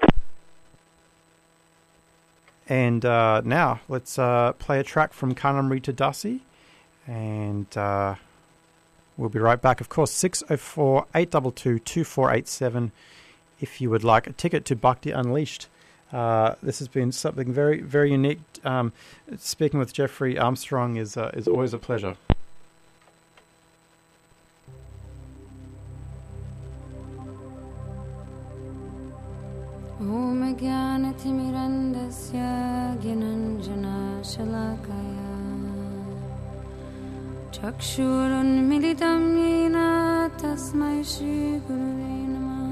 And uh, now let's uh, play a track from Carmen Rita Darcy, and uh, we'll be right back. Of course, six oh four, eight two two, two four eight seven if you would like a ticket to Bhakti Unleashed. Uh, this has been something very, very unique. Um, speaking with Jeffrey Armstrong is uh, is always a pleasure. Om Jnanatimirandasya Gyananjana Shalakaya Chakshurunmilitam Yena Tasmai Shri Gurave Namah.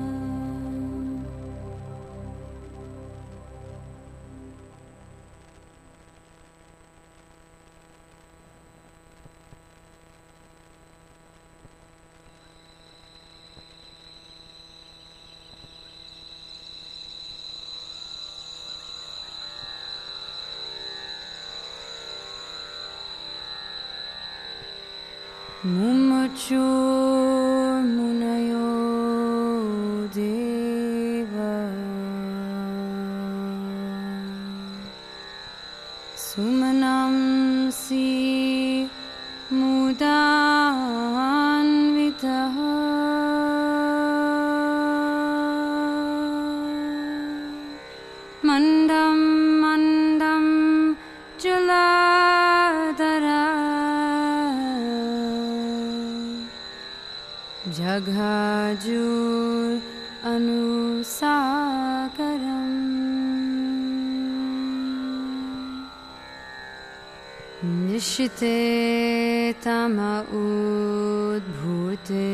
Mumachur munayo deva sumanam si mudanvitaha mandam mandam juladara jaghajur anusakaram nishite tama udbhute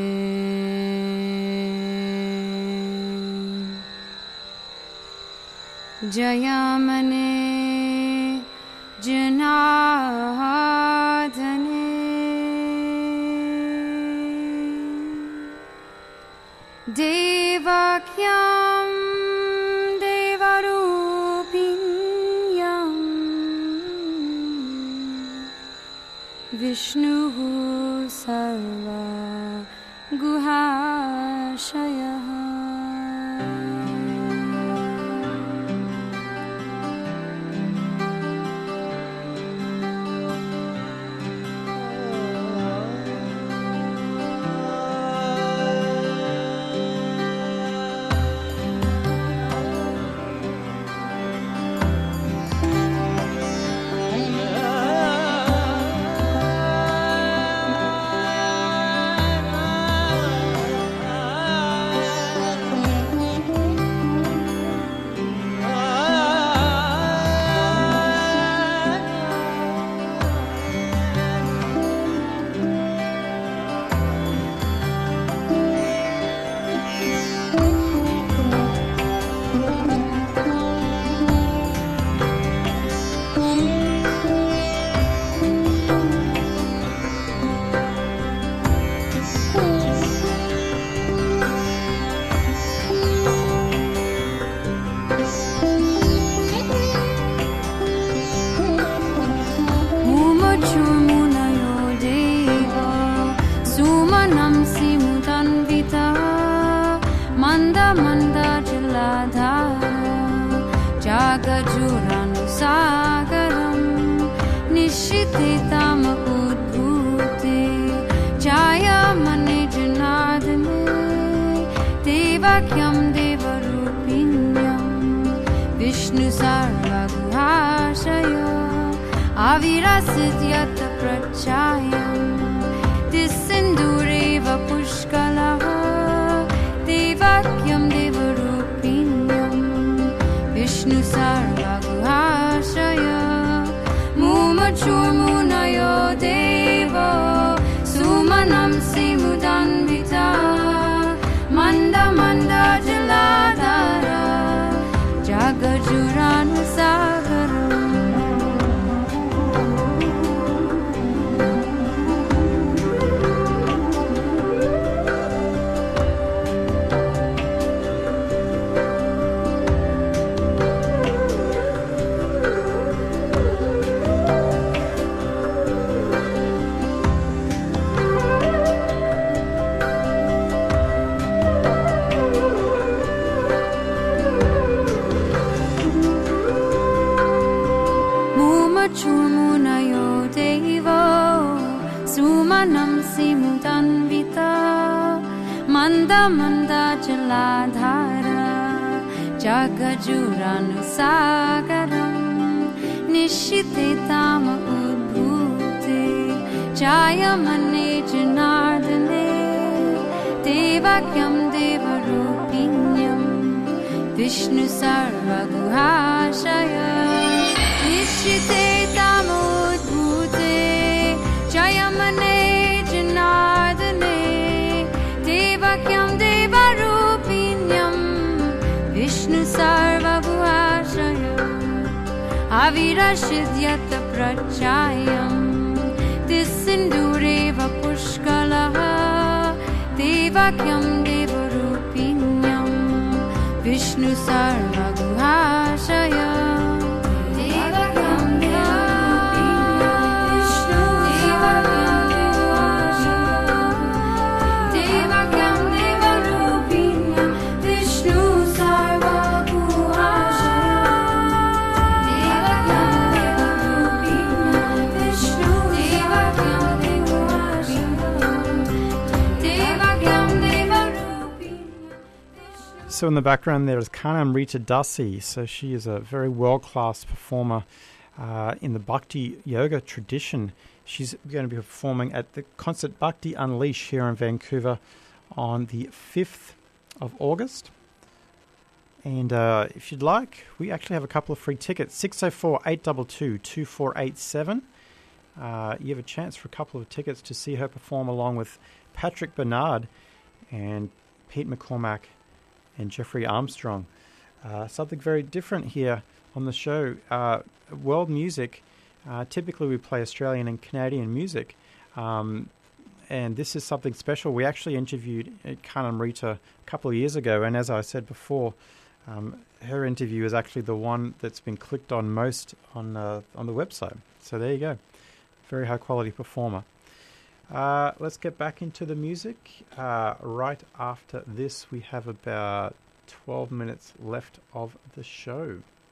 jayamane janadhane devakyam devarupinyam vishnuhu sarva guhashayah Jagajuranusagaram Nishititam udbhute Jayamane janadane Devakyam devarupinyam Vishnu sarvaguhashaya Avirasidhyata prachayam Tisindureva pushkalaha Devakyam devarupinyam Vishnu sarvaguhashaya Mumachur munayo devo Sumanam simudanvita Manda manda jaladara Jagajuranusagaram Churmunayo devo Sumanam simudanvita Manda manda jaladhara Jagajuranusagaram Nishite tama udbhute Jayamane janardane Devakyam devarupinyam Vishnu sarvaguhashaya Nishite tamudbhute Jayamane janardane Devakyam devarupinyam Vishnu sarvaguhashaya Avirashidyata prachayam Tisindureva pushkalaha Devakyam devarupinyam Vishnu sarvaguhashaya Devakam saw in the background there is Karnamrita Dasi. So she is a very world-class performer uh, in the Bhakti Yoga tradition. She's going to be performing at the Concert Bhakti Unleash here in Vancouver on the fifth of August. And uh, if you'd like, we actually have a couple of free tickets. six oh four, eight two two, two four eight seven. Uh, you have a chance for a couple of tickets to see her perform along with Patrick Bernard and Pete McCormack and Jeffrey Armstrong. Uh, something very different here on the show. Uh, world music. Uh, typically we play Australian and Canadian music. Um, and this is something special. We actually interviewed Karnamrita a couple of years ago. And as I said before, um, her interview is actually the one that's been clicked on most on uh, on the website. So there you go. Very high quality performer. Uh, let's get back into the music. Uh, right after this, we have about twelve minutes left of the show.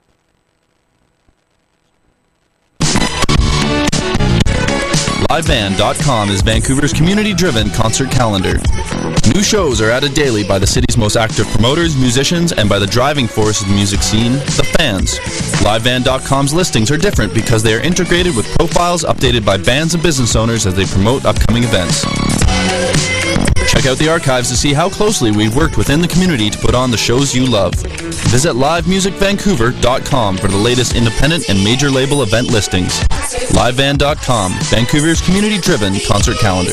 live band dot com is Vancouver's community-driven concert calendar. New shows are added daily by the city's most active promoters, musicians, and by the driving force of the music scene, the fans. live band dot com's listings are different because they are integrated with profiles updated by bands and business owners as they promote upcoming events. Check out the archives to see how closely we've worked within the community to put on the shows you love. Visit live music vancouver dot com for the latest independent and major label event listings. live band dot com, Vancouver's community-driven concert calendar.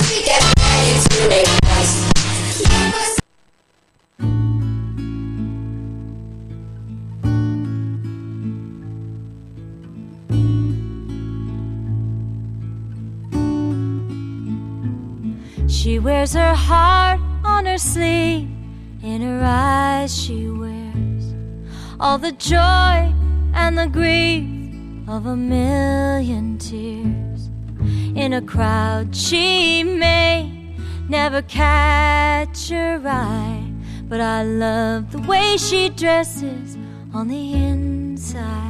She wears her heart on her sleeve, in her eyes she wears all the joy and the grief of a million tears. In a crowd she may never catch your eye, but I love the way she dresses on the inside.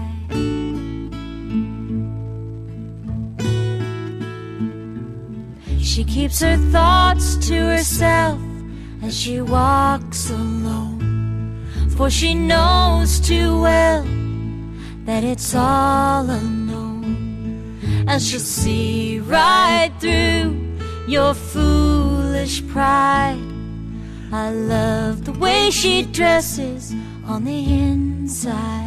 She keeps her thoughts to herself as she walks alone, for she knows too well that it's all unknown, and she'll see right through your foolish pride. I love the way she dresses on the inside.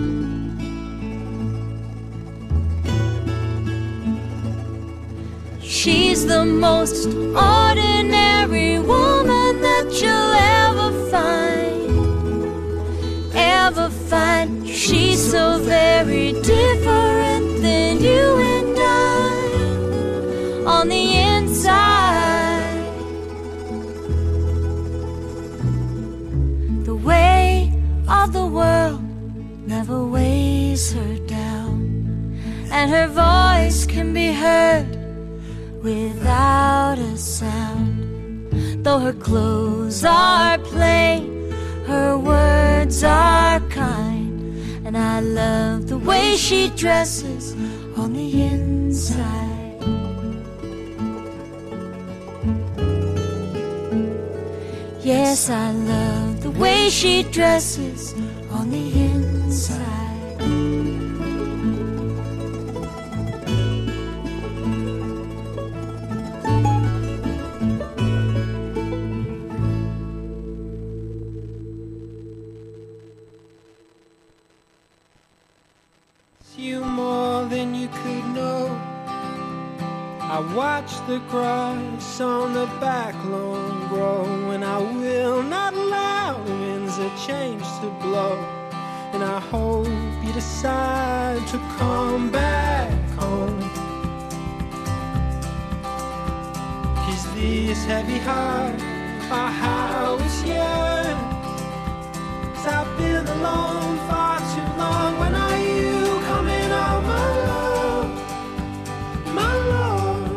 She's the most ordinary woman that you'll ever find, ever find. She's so very different than you and I on the inside. The way of the world never weighs her down, and her voice can be heard without a sound. Though her clothes are plain, her words are kind, and I love the way she dresses on the inside. Yes, I love the way she dresses on the inside. You more than you could know. I watch the grass on the back lawn grow, and I will not allow the winds of change to blow. And I hope you decide to come back home, 'cause this heavy heart, our house yearns. 'Cause I've been alone far too long. When are you coming home, my love, my love?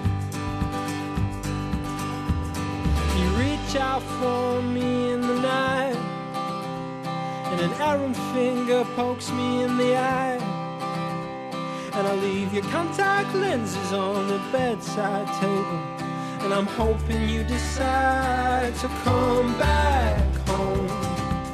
You reach out for me in the night, and an errant finger pokes me in the eye, and I leave your contact lenses on the bedside table, and I'm hoping you decide to come back home.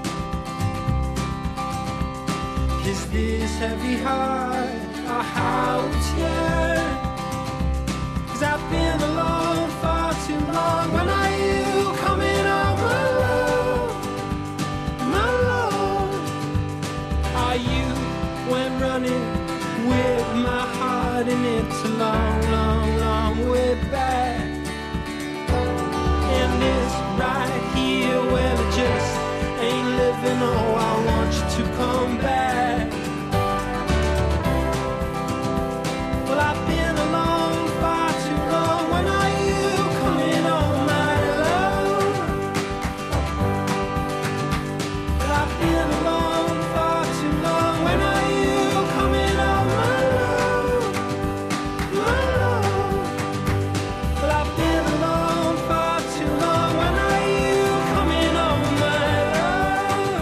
Is this heavy heart or how it's yearned? 'Cause I've been alone far too long. When are you coming home, my love? My love. Are you when running with my heart and it's a long, long, long way back? And it's right here where I just ain't living. Oh, I want you to come back. Well, I've been alone far too long. When are you coming home, my love? Well, I've been alone far too long. When are you coming home, my love? My love. Well, I've been alone far too long. When are you coming home, my love?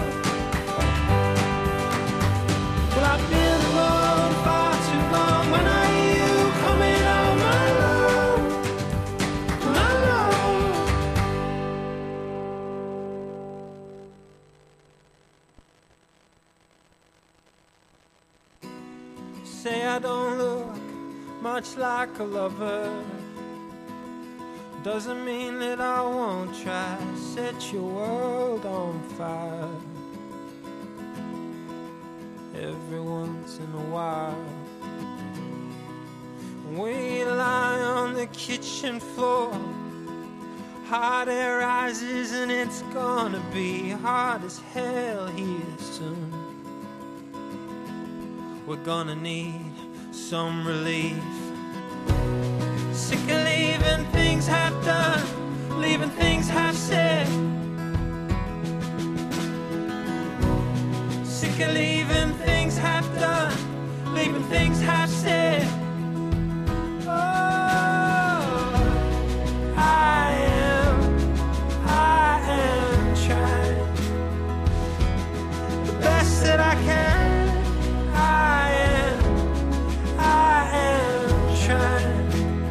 Well, I've been alone far too long. When are you coming home, my love? My love. Say I don't look much like a lover. Doesn't mean that I won't try. Set your world on fire every once in a while. We lie on the kitchen floor. Hot air rises and it's gonna be hot as hell here soon. We're gonna need some relief. Sick of leaving things half done, leaving things half said. Sick of leaving things half done, leaving things half said. Oh, I am, I am trying the best that I can. I am, I am trying.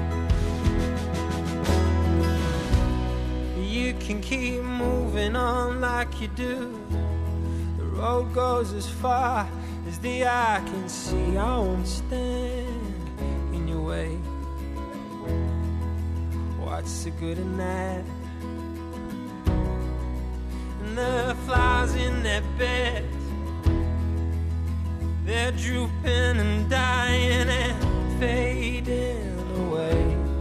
You can keep moving on like you do. The road goes as far as the eye can see. I won't stand in your way. What's the good in that? And the flowers in their beds, they're drooping and dying and fading away.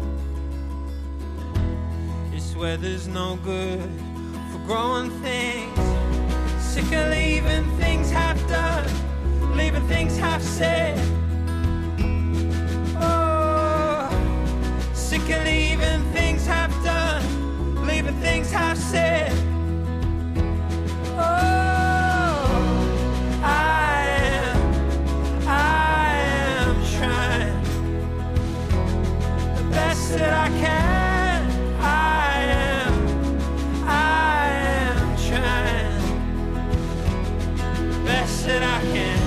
This weather's no good for growing things. Sick of leaving things half done, leaving things half said. Oh, sick of leaving things half done, leaving things half said. Oh, I am, I am trying the best that I can. I am, I am trying best that I can.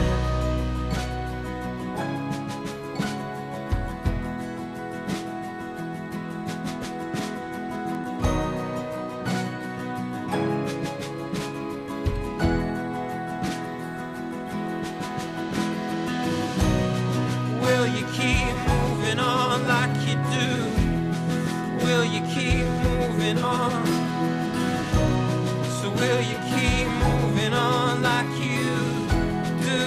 Will you keep moving on like you do? Will you keep moving on? So will you keep moving on like you do?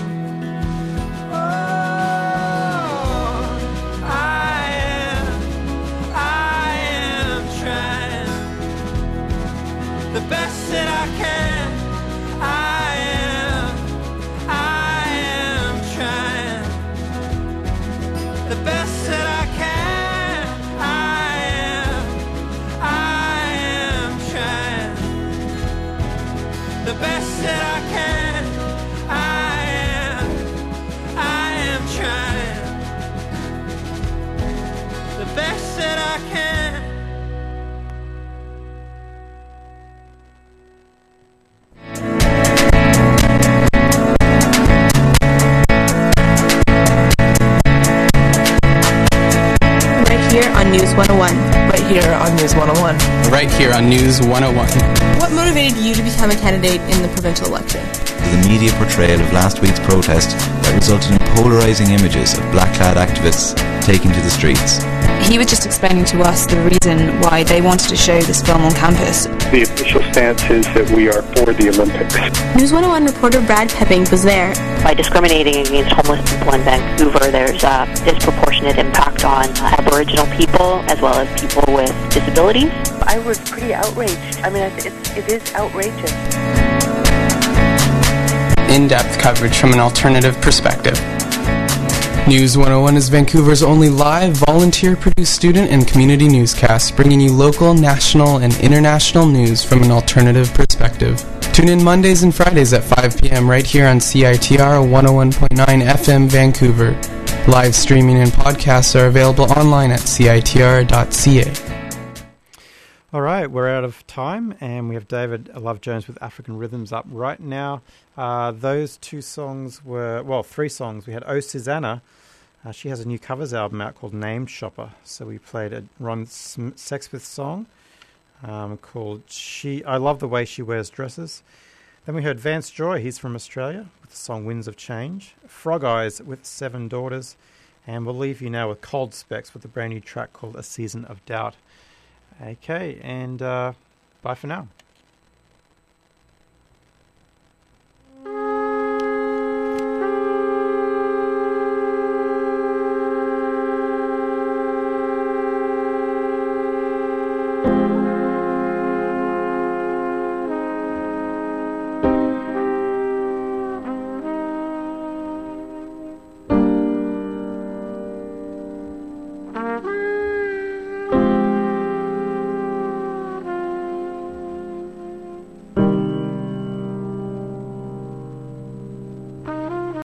Oh, I am, I am trying the best that I can. I am, I am trying the best that I can. I am, I am trying the best that I can. I am, I am trying the best that I can. Right here on News one oh one. Right here on News one oh one. Right here on News one oh one. What motivated you to become a candidate in the provincial election? The media portrayal of last week's protest that resulted in polarising images of black-clad activists taking to the streets. He was just explaining to us the reason why they wanted to show this film on campus. The official stance is that we are for the Olympics. News one oh one reporter Brad Pepping was there. By discriminating against homeless people in Vancouver, there's a disproportionate impact on Aboriginal people as well as people with disabilities. I was pretty outraged. I mean, it's, it is outrageous. In-depth coverage from an alternative perspective. News one oh one is Vancouver's only live, volunteer-produced student and community newscast, bringing you local, national, and international news from an alternative perspective. Tune in Mondays and Fridays at five p.m. right here on C I T R one oh one point nine F M Vancouver. Live streaming and podcasts are available online at C I T R dot C A. All right, we're out of time, and we have David Love Jones with African Rhythms up right now. Uh, those two songs were, well, three songs. We had Oh Susanna. Uh, she has a new covers album out called Name Shopper. So we played a Ron Sexsmith song um, called She. I Love the Way She Wears Dresses. Then we heard Vance Joy, he's from Australia, with the song Winds of Change. Frog Eyes with Seven Daughters. And we'll leave you now with Cold Specs with a brand new track called A Season of Doubt. Okay, and uh, bye for now.